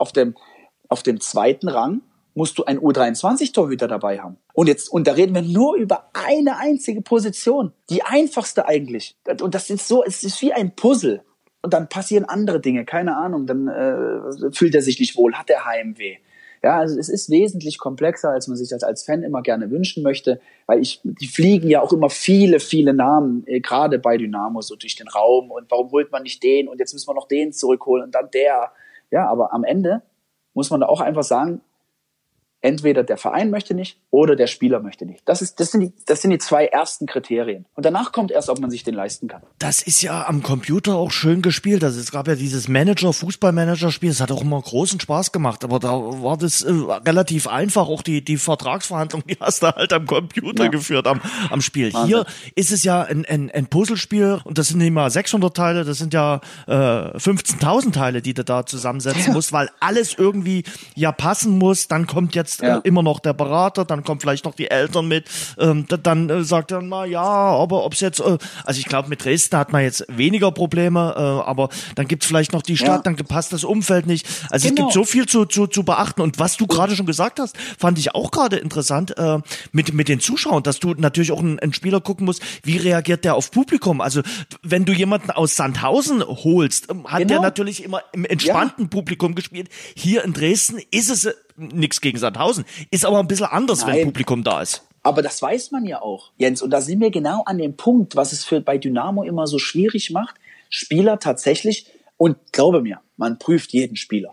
zweiten Rang musst du einen U23-Torhüter dabei haben. Und da reden wir nur über eine einzige Position. Die einfachste eigentlich. Und das ist so, es ist wie ein Puzzle. Und dann passieren andere Dinge, keine Ahnung, dann fühlt er sich nicht wohl, hat er Heimweh. Ja, also es ist wesentlich komplexer, als man sich das als Fan immer gerne wünschen möchte, weil die fliegen ja auch immer viele, viele Namen, gerade bei Dynamo so durch den Raum und warum holt man nicht den und jetzt müssen wir noch den zurückholen und dann der. Ja, aber am Ende muss man da auch einfach sagen, entweder der Verein möchte nicht oder der Spieler möchte nicht. Das sind die 2 ersten Kriterien. Und danach kommt erst, ob man sich den leisten kann. Das ist ja am Computer auch schön gespielt. Also es gab ja dieses Fußball-Manager-Spiel. Das hat auch immer großen Spaß gemacht. Aber da war das relativ einfach. Auch die Vertragsverhandlung, die hast du halt am Computer geführt, am Spiel. Wahnsinn. Hier ist es ja ein Puzzlespiel und das sind nicht mal 600 Teile, das sind ja 15.000 Teile, die du da zusammensetzen musst, weil alles irgendwie ja passen muss. Dann kommt jetzt immer noch der Berater, dann kommen vielleicht noch die Eltern mit, dann sagt er, na ja, aber ob's jetzt, also ich glaube, mit Dresden hat man jetzt weniger Probleme, aber dann gibt's vielleicht noch die Stadt, dann passt das Umfeld nicht. Also es gibt so viel zu beachten und was du gerade schon gesagt hast, fand ich auch gerade interessant, mit den Zuschauern, dass du natürlich auch einen Spieler gucken musst, wie reagiert der auf Publikum? Also wenn du jemanden aus Sandhausen holst, hat der natürlich immer im entspannten Publikum gespielt. Hier in Dresden ist es nichts gegen Sandhausen. Ist aber ein bisschen anders, wenn Publikum da ist. Aber das weiß man ja auch, Jens. Und da sind wir genau an dem Punkt, was es bei Dynamo immer so schwierig macht, Spieler tatsächlich, und glaube mir, man prüft jeden Spieler.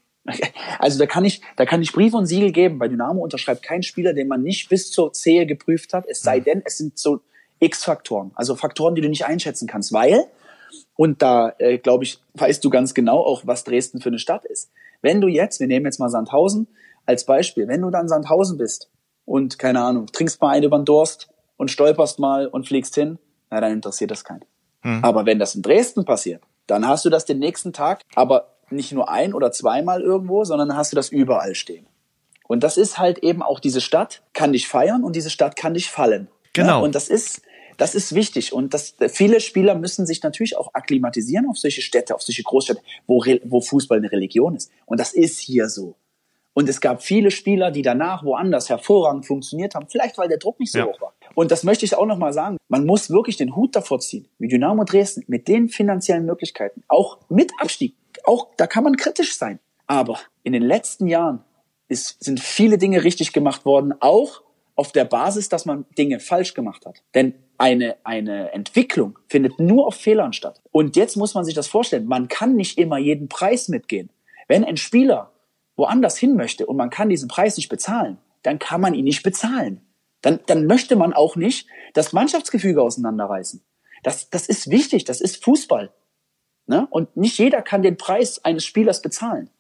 Also da kann ich Brief und Siegel geben. Bei Dynamo unterschreibt kein Spieler, den man nicht bis zur Zehe geprüft hat, es sei denn, es sind so X-Faktoren, also Faktoren, die du nicht einschätzen kannst, weil, und da glaube ich, weißt du ganz genau auch, was Dresden für eine Stadt ist. Wir nehmen jetzt mal Sandhausen als Beispiel, wenn du dann Sandhausen bist und, keine Ahnung, trinkst mal einen über den Durst und stolperst mal und fliegst hin, na, dann interessiert das keinen. Aber wenn das in Dresden passiert, dann hast du das den nächsten Tag, aber nicht nur 1- oder 2-mal irgendwo, sondern dann hast du das überall stehen. Und das ist halt eben auch, diese Stadt kann dich feiern und diese Stadt kann dich fallen. Genau. Ja, und das ist wichtig. Und viele Spieler müssen sich natürlich auch akklimatisieren auf solche Städte, auf solche Großstädte, wo Fußball eine Religion ist. Und das ist hier so. Und es gab viele Spieler, die danach woanders hervorragend funktioniert haben, vielleicht weil der Druck nicht so hoch war. Und das möchte ich auch nochmal sagen. Man muss wirklich den Hut davor ziehen, wie Dynamo Dresden, mit den finanziellen Möglichkeiten, auch mit Abstieg, auch da kann man kritisch sein. Aber in den letzten Jahren sind viele Dinge richtig gemacht worden, auch auf der Basis, dass man Dinge falsch gemacht hat. Denn eine Entwicklung findet nur auf Fehlern statt. Und jetzt muss man sich das vorstellen, man kann nicht immer jeden Preis mitgehen. Wenn ein Spieler woanders hin möchte und man kann diesen Preis nicht bezahlen, dann kann man ihn nicht bezahlen. Dann möchte man auch nicht das Mannschaftsgefüge auseinanderreißen. Das ist wichtig, das ist Fußball. Ne? Und nicht jeder kann den Preis eines Spielers bezahlen.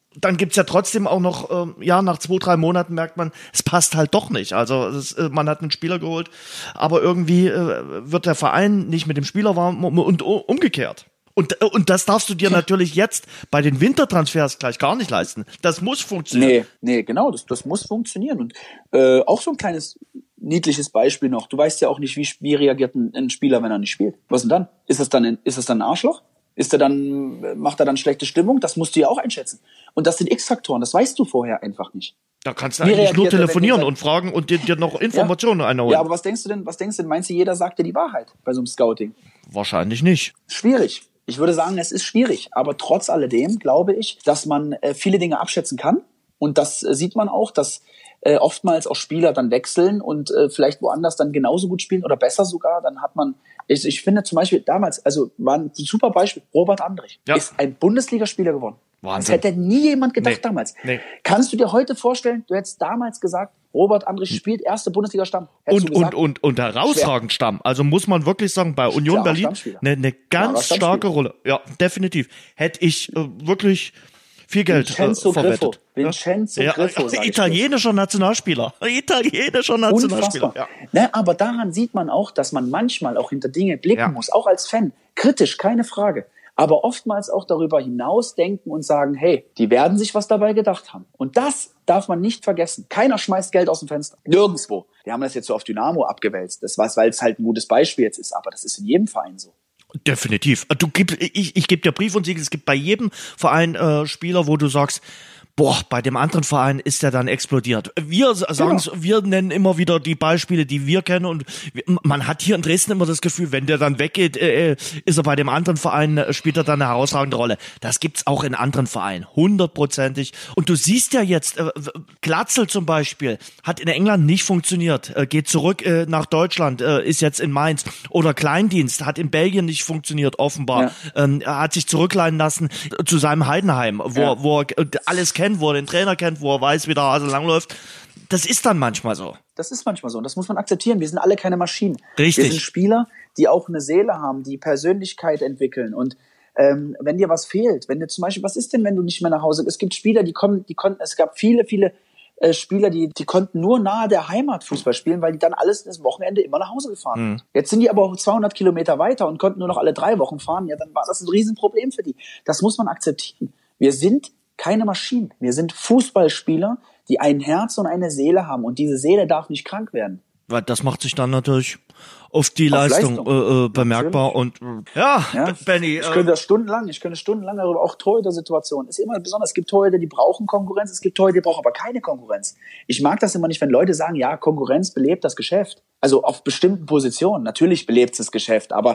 dann gibt's ja trotzdem auch noch, nach 2-3 Monaten merkt man, es passt halt doch nicht. Also man hat einen Spieler geholt, aber irgendwie wird der Verein nicht mit dem Spieler warm und umgekehrt. Und das darfst du dir natürlich jetzt bei den Wintertransfers gleich gar nicht leisten. Das muss funktionieren. Nee, genau, das muss funktionieren. Und auch so ein kleines niedliches Beispiel noch. Du weißt ja auch nicht, wie reagiert ein Spieler, wenn er nicht spielt. Was denn dann? Ist das dann ein Arschloch? Macht er dann schlechte Stimmung? Das musst du ja auch einschätzen. Und das sind X-Faktoren, das weißt du vorher einfach nicht. Da kannst du eigentlich nur telefonieren und fragen und dir noch Informationen einholen. Ja, aber was denkst du denn? Meinst du, jeder sagt dir die Wahrheit bei so einem Scouting? Wahrscheinlich nicht. Schwierig. Ich würde sagen, es ist schwierig. Aber trotz alledem glaube ich, dass man viele Dinge abschätzen kann. Und das sieht man auch, dass oftmals auch Spieler dann wechseln und vielleicht woanders dann genauso gut spielen oder besser sogar. Dann hat man, ich finde zum Beispiel damals, also war ein super Beispiel, Robert Andrich ist ein Bundesligaspieler geworden. Wahnsinn. Das hätte nie jemand gedacht damals. Nee. Kannst du dir heute vorstellen, du hättest damals gesagt, Robert Andrich spielt erste Bundesliga-Stamm. Und herausragend Stamm. Also muss man wirklich sagen, bei Union Berlin eine ganz starke Rolle. Ja, definitiv. Hätte ich wirklich viel Geld verwettet. Vincenzo Griffo. Italienischer Nationalspieler. Unfassbar. Ja. Ne, aber daran sieht man auch, dass man manchmal auch hinter Dinge blicken muss, auch als Fan. Kritisch, keine Frage. Aber oftmals auch darüber hinaus denken und sagen, hey, die werden sich was dabei gedacht haben. Und das darf man nicht vergessen. Keiner schmeißt Geld aus dem Fenster. Nirgendwo. Wir haben das jetzt so auf Dynamo abgewälzt. Das war's, weil es halt ein gutes Beispiel jetzt ist. Aber das ist in jedem Verein so. Definitiv. Ich gebe dir Brief und Siegel. Es gibt bei jedem Verein Spieler, wo du sagst, bei dem anderen Verein ist der dann explodiert. Wir sagen wir nennen immer wieder die Beispiele, die wir kennen und man hat hier in Dresden immer das Gefühl, wenn der dann weggeht, ist er bei dem anderen Verein, spielt er dann eine herausragende Rolle. Das gibt's auch in anderen Vereinen, 100%. Und du siehst ja jetzt, Glatzel zum Beispiel, hat in England nicht funktioniert, geht zurück nach Deutschland, ist jetzt in Mainz. Oder Kleindienst, hat in Belgien nicht funktioniert, offenbar. Er hat sich zurückleihen lassen zu seinem Heidenheim, wo er alles kennt, wo er den Trainer kennt, wo er weiß, wie der Hase langläuft. Das ist dann manchmal so. Das ist manchmal so und das muss man akzeptieren. Wir sind alle keine Maschinen. Richtig. Wir sind Spieler, die auch eine Seele haben, die Persönlichkeit entwickeln und wenn dir was fehlt, wenn du zum Beispiel, was ist denn, wenn du nicht mehr nach Hause, es gibt Spieler, es gab viele Spieler, die konnten nur nahe der Heimat Fußball spielen, weil die dann alles das Wochenende immer nach Hause gefahren sind. Jetzt sind die aber auch 200 Kilometer weiter und konnten nur noch alle 3 Wochen fahren. Ja, dann war das ein Riesenproblem für die. Das muss man akzeptieren. Wir sind keine Maschinen. Wir sind Fußballspieler, die ein Herz und eine Seele haben. Und diese Seele darf nicht krank werden. Das macht sich dann natürlich auf die Leistung bemerkbar. Und Benny. Ich könnte stundenlang darüber, auch Torhüter-Situation. Ist immer besonders, es gibt Torhüter, die brauchen Konkurrenz, es gibt Torhüter, die brauchen aber keine Konkurrenz. Ich mag das immer nicht, wenn Leute sagen, ja, Konkurrenz belebt das Geschäft. Also auf bestimmten Positionen. Natürlich belebt es das Geschäft, aber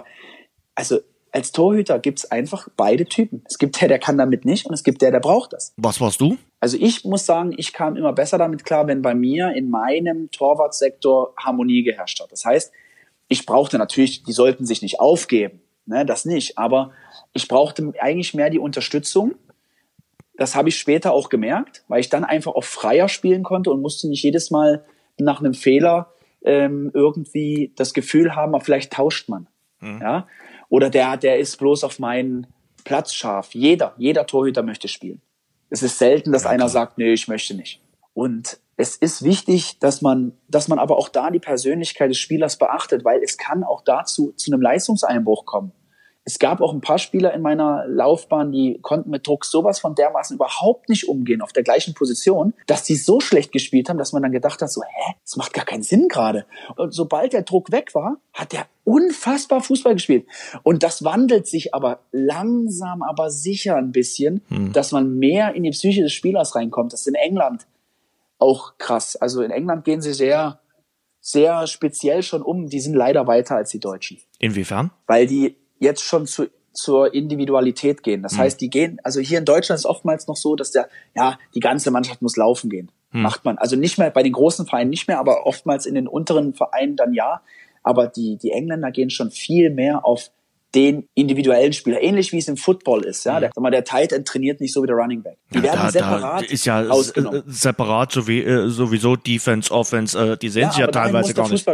als Torhüter gibt's einfach beide Typen. Es gibt der kann damit nicht und es gibt der braucht das. Was warst du? Also ich muss sagen, ich kam immer besser damit klar, wenn bei mir in meinem Torwartsektor Harmonie geherrscht hat. Das heißt, ich brauchte natürlich, die sollten sich nicht aufgeben, ne, das nicht, aber ich brauchte eigentlich mehr die Unterstützung. Das habe ich später auch gemerkt, weil ich dann einfach auch freier spielen konnte und musste nicht jedes Mal nach einem Fehler irgendwie das Gefühl haben, vielleicht tauscht man. Ja? Oder der ist bloß auf meinen Platz scharf. Jeder Torhüter möchte spielen. Es ist selten, dass einer sagt, nee, ich möchte nicht. Und es ist wichtig, dass man aber auch da die Persönlichkeit des Spielers beachtet, weil es kann auch dazu zu einem Leistungseinbruch kommen. Es gab auch ein paar Spieler in meiner Laufbahn, die konnten mit Druck sowas von dermaßen überhaupt nicht umgehen auf der gleichen Position, dass die so schlecht gespielt haben, dass man dann gedacht hat, das macht gar keinen Sinn gerade. Und sobald der Druck weg war, hat der unfassbar Fußball gespielt. Und das wandelt sich aber langsam, aber sicher ein bisschen, dass man mehr in die Psyche des Spielers reinkommt. Das ist in England auch krass. Also in England gehen sie sehr, sehr speziell schon um. Die sind leider weiter als die Deutschen. Inwiefern? Weil die jetzt schon zur Individualität gehen. Das heißt, die gehen, also hier in Deutschland ist oftmals noch so, dass die ganze Mannschaft muss laufen gehen. Macht man. Also nicht mehr, bei den großen Vereinen nicht mehr, aber oftmals in den unteren Vereinen dann ja. Aber die Engländer gehen schon viel mehr auf den individuellen Spieler, ähnlich wie es im Football ist. Ja, der Tight End trainiert nicht so wie der Running Back. Die werden separat ist ja ausgenommen. Separat sowieso Defense, Offense, die sehen sich ja teilweise gar nicht.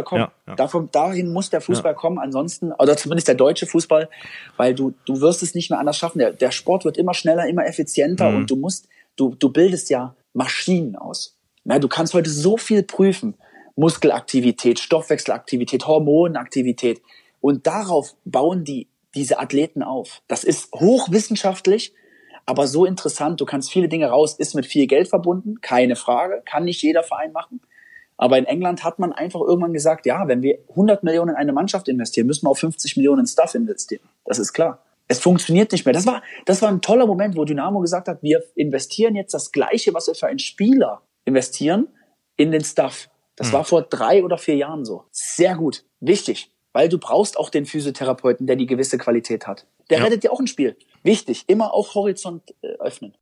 Dahin muss der Fußball kommen, ansonsten, oder zumindest der deutsche Fußball, weil du wirst es nicht mehr anders schaffen. Der Sport wird immer schneller, immer effizienter und du musst du bildest ja Maschinen aus. Ja, du kannst heute so viel prüfen. Muskelaktivität, Stoffwechselaktivität, Hormonaktivität. Und darauf bauen diese Athleten auf. Das ist hochwissenschaftlich, aber so interessant. Du kannst viele Dinge raus, ist mit viel Geld verbunden, keine Frage, kann nicht jeder Verein machen. Aber in England hat man einfach irgendwann gesagt, ja, wenn wir 100 Millionen in eine Mannschaft investieren, müssen wir auch 50 Millionen in Stuff investieren. Das ist klar. Es funktioniert nicht mehr. Das war ein toller Moment, wo Dynamo gesagt hat, wir investieren jetzt das Gleiche, was wir für einen Spieler investieren, in den Stuff. Das war vor 3 oder 4 Jahren so. Sehr gut. Wichtig. Weil du brauchst auch den Physiotherapeuten, der die gewisse Qualität hat. Der rettet dir auch ein Spiel. Wichtig. Immer auch Horizont öffnen.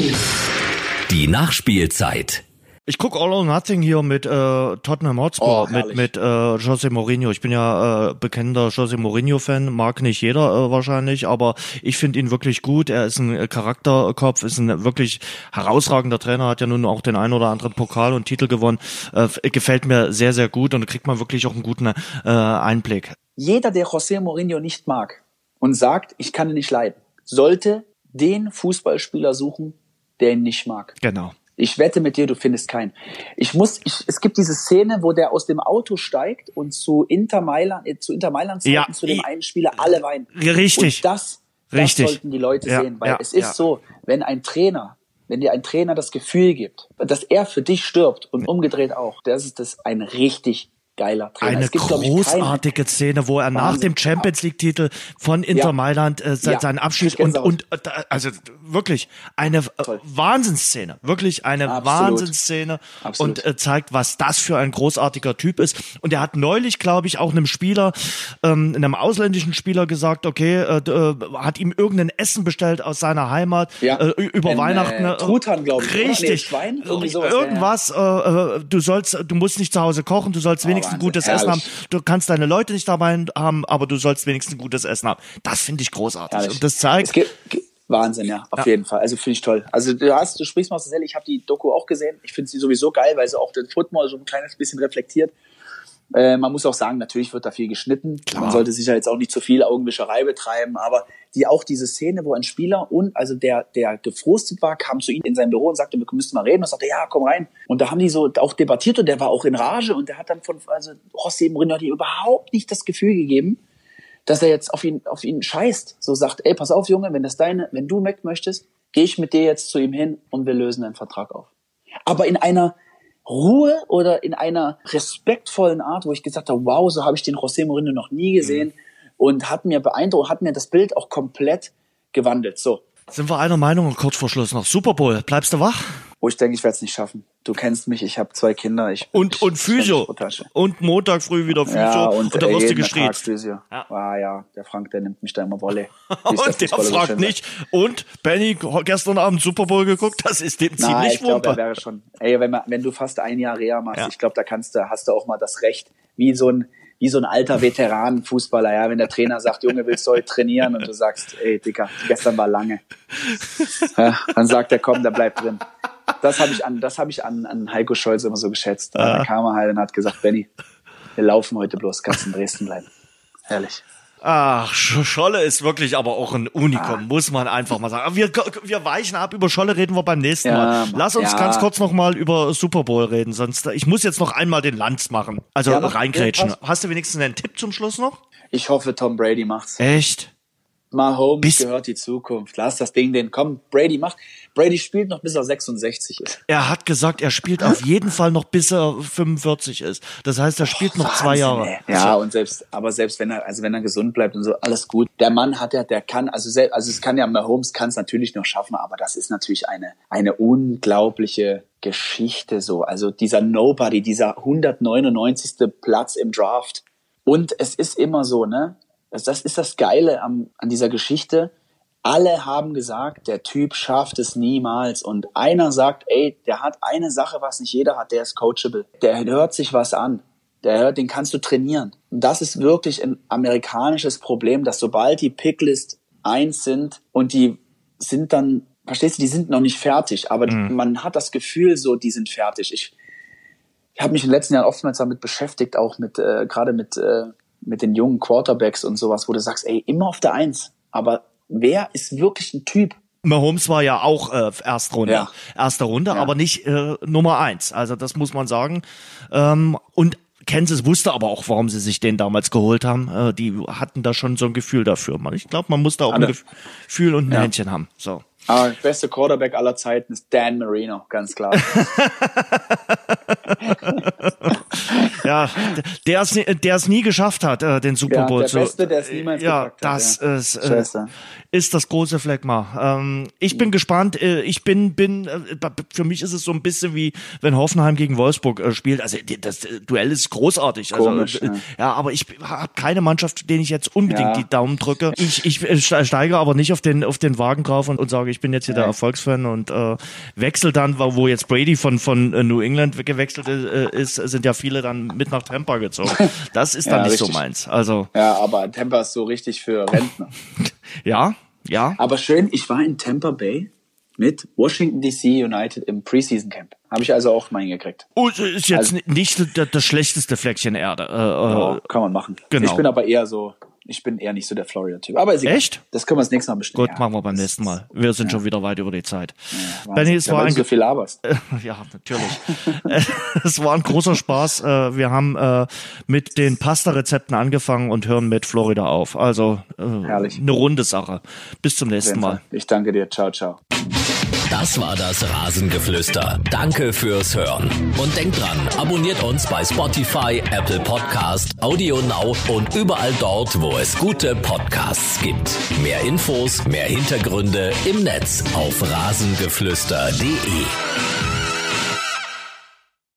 Die Nachspielzeit. Ich guck All or Nothing hier mit Tottenham Hotspur, mit José Mourinho. Ich bin ja bekennender José Mourinho-Fan, mag nicht jeder wahrscheinlich, aber ich finde ihn wirklich gut. Er ist ein Charakterkopf, ist ein wirklich herausragender Trainer, hat ja nun auch den einen oder anderen Pokal und Titel gewonnen. Gefällt mir sehr, sehr gut und da kriegt man wirklich auch einen guten Einblick. Jeder, der José Mourinho nicht mag und sagt, ich kann ihn nicht leiden, sollte den Fußballspieler suchen, der ihn nicht mag. Genau. Ich wette mit dir, du findest keinen. Es gibt diese Szene, wo der aus dem Auto steigt und zu Inter Mailand Zeiten, zu dem einen Spieler alle weinen. Richtig. Und das sollten die Leute sehen, weil es ist so, wenn dir ein Trainer das Gefühl gibt, dass er für dich stirbt und umgedreht auch, das ist ein richtig geiler Trainer. Eine großartige Szene, wo er nach dem Champions League Titel von Inter Mailand seinen Abschied und also wirklich eine Wahnsinnsszene, wirklich eine Wahnsinnsszene und zeigt, was das für ein großartiger Typ ist. Und er hat neulich, glaube ich, auch einem ausländischen Spieler gesagt, okay, hat ihm irgendein Essen bestellt aus seiner Heimat über Weihnachten. Truthahn, glaube ich. Richtig. Nee, Schwein? Irgendwas. Du musst nicht zu Hause kochen, du sollst wenigstens ein gutes Essen haben. Du kannst deine Leute nicht dabei haben, aber du sollst wenigstens ein gutes Essen haben. Das finde ich großartig. Herrlich. Und das zeigt... Wahnsinn, ja, auf jeden Fall. Also finde ich toll. Also du sprichst mal aus der Seele, ich habe die Doku auch gesehen. Ich finde sie sowieso geil, weil sie auch den Football so ein kleines bisschen reflektiert. Man muss auch sagen, natürlich wird da viel geschnitten. Klar. Man sollte sicher jetzt auch nicht zu viel Augenwischerei betreiben, aber diese Szene, wo ein Spieler der gefrustet war, kam zu ihm in sein Büro und sagte, wir müssen mal reden, und sagte, ja, komm rein. Und da haben die so auch debattiert und der war auch in Rage und der hat dann José Mourinho hat ihm überhaupt nicht das Gefühl gegeben, dass er jetzt auf ihn scheißt. So sagt, ey, pass auf, Junge, wenn du weg möchtest, gehe ich mit dir jetzt zu ihm hin und wir lösen den Vertrag auf. Aber in einer Ruhe oder in einer respektvollen Art, wo ich gesagt habe, wow, so habe ich den José Mourinho noch nie gesehen und hat mir beeindruckt, hat mir das Bild auch komplett gewandelt. So. Sind wir einer Meinung und kurz vor Schluss noch Super Bowl. Bleibst du wach? Oh, ich denke, ich werde es nicht schaffen. Du kennst mich, ich habe 2 Kinder. Und Physio. Und Montag früh wieder Physio. Ja, und da wirst du gestriezt. Physio. Ja, der Frank, der nimmt mich da immer Wolle. Und der fragt nicht. Und Benny, gestern Abend Super Bowl geguckt? Das ist dem ziemlich Wumpe. Ich glaube, er wäre schon. Ey, wenn du fast ein Jahr Reha machst, ich glaube, hast du auch mal das Recht, wie so ein alter Veteran-Fußballer, ja, wenn der Trainer sagt, Junge, willst du heute trainieren? Und du sagst, ey, Dicker, gestern war lange. Ja, dann sagt er, komm, der bleibt drin. Das habe ich an Heiko Scholz immer so geschätzt. Da kam er halt und hat gesagt, Benny, wir laufen heute bloß, kannst in Dresden bleiben. Herrlich. Ach, Scholle ist wirklich aber auch ein Unikum, muss man einfach mal sagen. Aber wir weichen ab, über Scholle reden wir beim nächsten Mal. Lass uns ganz kurz noch mal über Super Bowl reden, sonst ich muss jetzt noch einmal den Lanz machen. Also reingrätschen. Hast du wenigstens einen Tipp zum Schluss noch? Ich hoffe, Tom Brady macht's. Echt? Mahomes gehört die Zukunft. Lass das Ding komm, Brady macht. Brady spielt noch, bis er 66 ist. Er hat gesagt, er spielt auf jeden Fall noch, bis er 45 ist. Das heißt, er spielt noch 2 Jahre. Ey. Ja, und selbst wenn er gesund bleibt und so, alles gut. Der Mann es kann ja, Mahomes kann es natürlich noch schaffen, aber das ist natürlich eine unglaubliche Geschichte so. Also dieser Nobody, dieser 199. Platz im Draft. Und es ist immer so, ne? Das ist das Geile an dieser Geschichte. Alle haben gesagt, der Typ schafft es niemals. Und einer sagt, ey, der hat eine Sache, was nicht jeder hat, der ist coachable. Der hört sich was an. Den kannst du trainieren. Und das ist wirklich ein amerikanisches Problem, dass sobald die Picklist 1 sind und die sind dann, verstehst du, die sind noch nicht fertig. Aber man hat das Gefühl so, die sind fertig. Ich habe mich in den letzten Jahren oftmals damit beschäftigt, auch gerade mit den jungen Quarterbacks und sowas, wo du sagst, ey, immer auf der 1. Aber wer ist wirklich ein Typ? Mahomes war ja auch erste Runde, aber nicht Nummer 1. Also das muss man sagen. Und Kansas wusste aber auch, warum sie sich den damals geholt haben. Die hatten da schon so ein Gefühl dafür. Ich glaube, man muss da auch ein Gefühl und ein Händchen haben. So. Aber der beste Quarterback aller Zeiten ist Dan Marino, ganz klar. Ja, der es nie geschafft hat, den Super Bowl zu. Der Beste, der es niemals gepackt hat. Das ist das große Phlegma. Ich bin gespannt. Für mich ist es so ein bisschen wie, wenn Hoffenheim gegen Wolfsburg spielt. Also das Duell ist großartig. Komisch, aber ich habe keine Mannschaft, denen ich jetzt unbedingt die Daumen drücke. Ich steige aber nicht auf den Wagen drauf und sage, ich bin jetzt hier der Erfolgsfan und wechsel dann, wo jetzt Brady von New England gewechselt ist, sind ja viele dann mit nach Tampa gezogen. Das ist dann nicht richtig so meins. Also ja, aber Tampa ist so richtig für Rentner. Ja. Aber schön, ich war in Tampa Bay mit Washington DC United im Preseason Camp. Habe ich also auch mal hingekriegt. Ist jetzt nicht das schlechteste Fleckchen Erde. Kann man machen. Genau. Ich bin eher nicht so der Florida-Typ. Aber ist egal. Echt? Das können wir das nächste Mal bestimmen. Gut, machen wir beim nächsten Mal. Wir sind schon wieder weit über die Zeit. Ja, Benni, es war so viel laberst. Ja, natürlich. Es war ein großer Spaß. Wir haben mit den Pasta-Rezepten angefangen und hören mit Florida auf. Also herrlich. Eine runde Sache. Bis zum nächsten Mal. Ich danke dir. Ciao, ciao. Das war das Rasengeflüster. Danke fürs Hören. Und denkt dran, abonniert uns bei Spotify, Apple Podcast, Audio Now und überall dort, wo es gute Podcasts gibt. Mehr Infos, mehr Hintergründe im Netz auf rasengeflüster.de.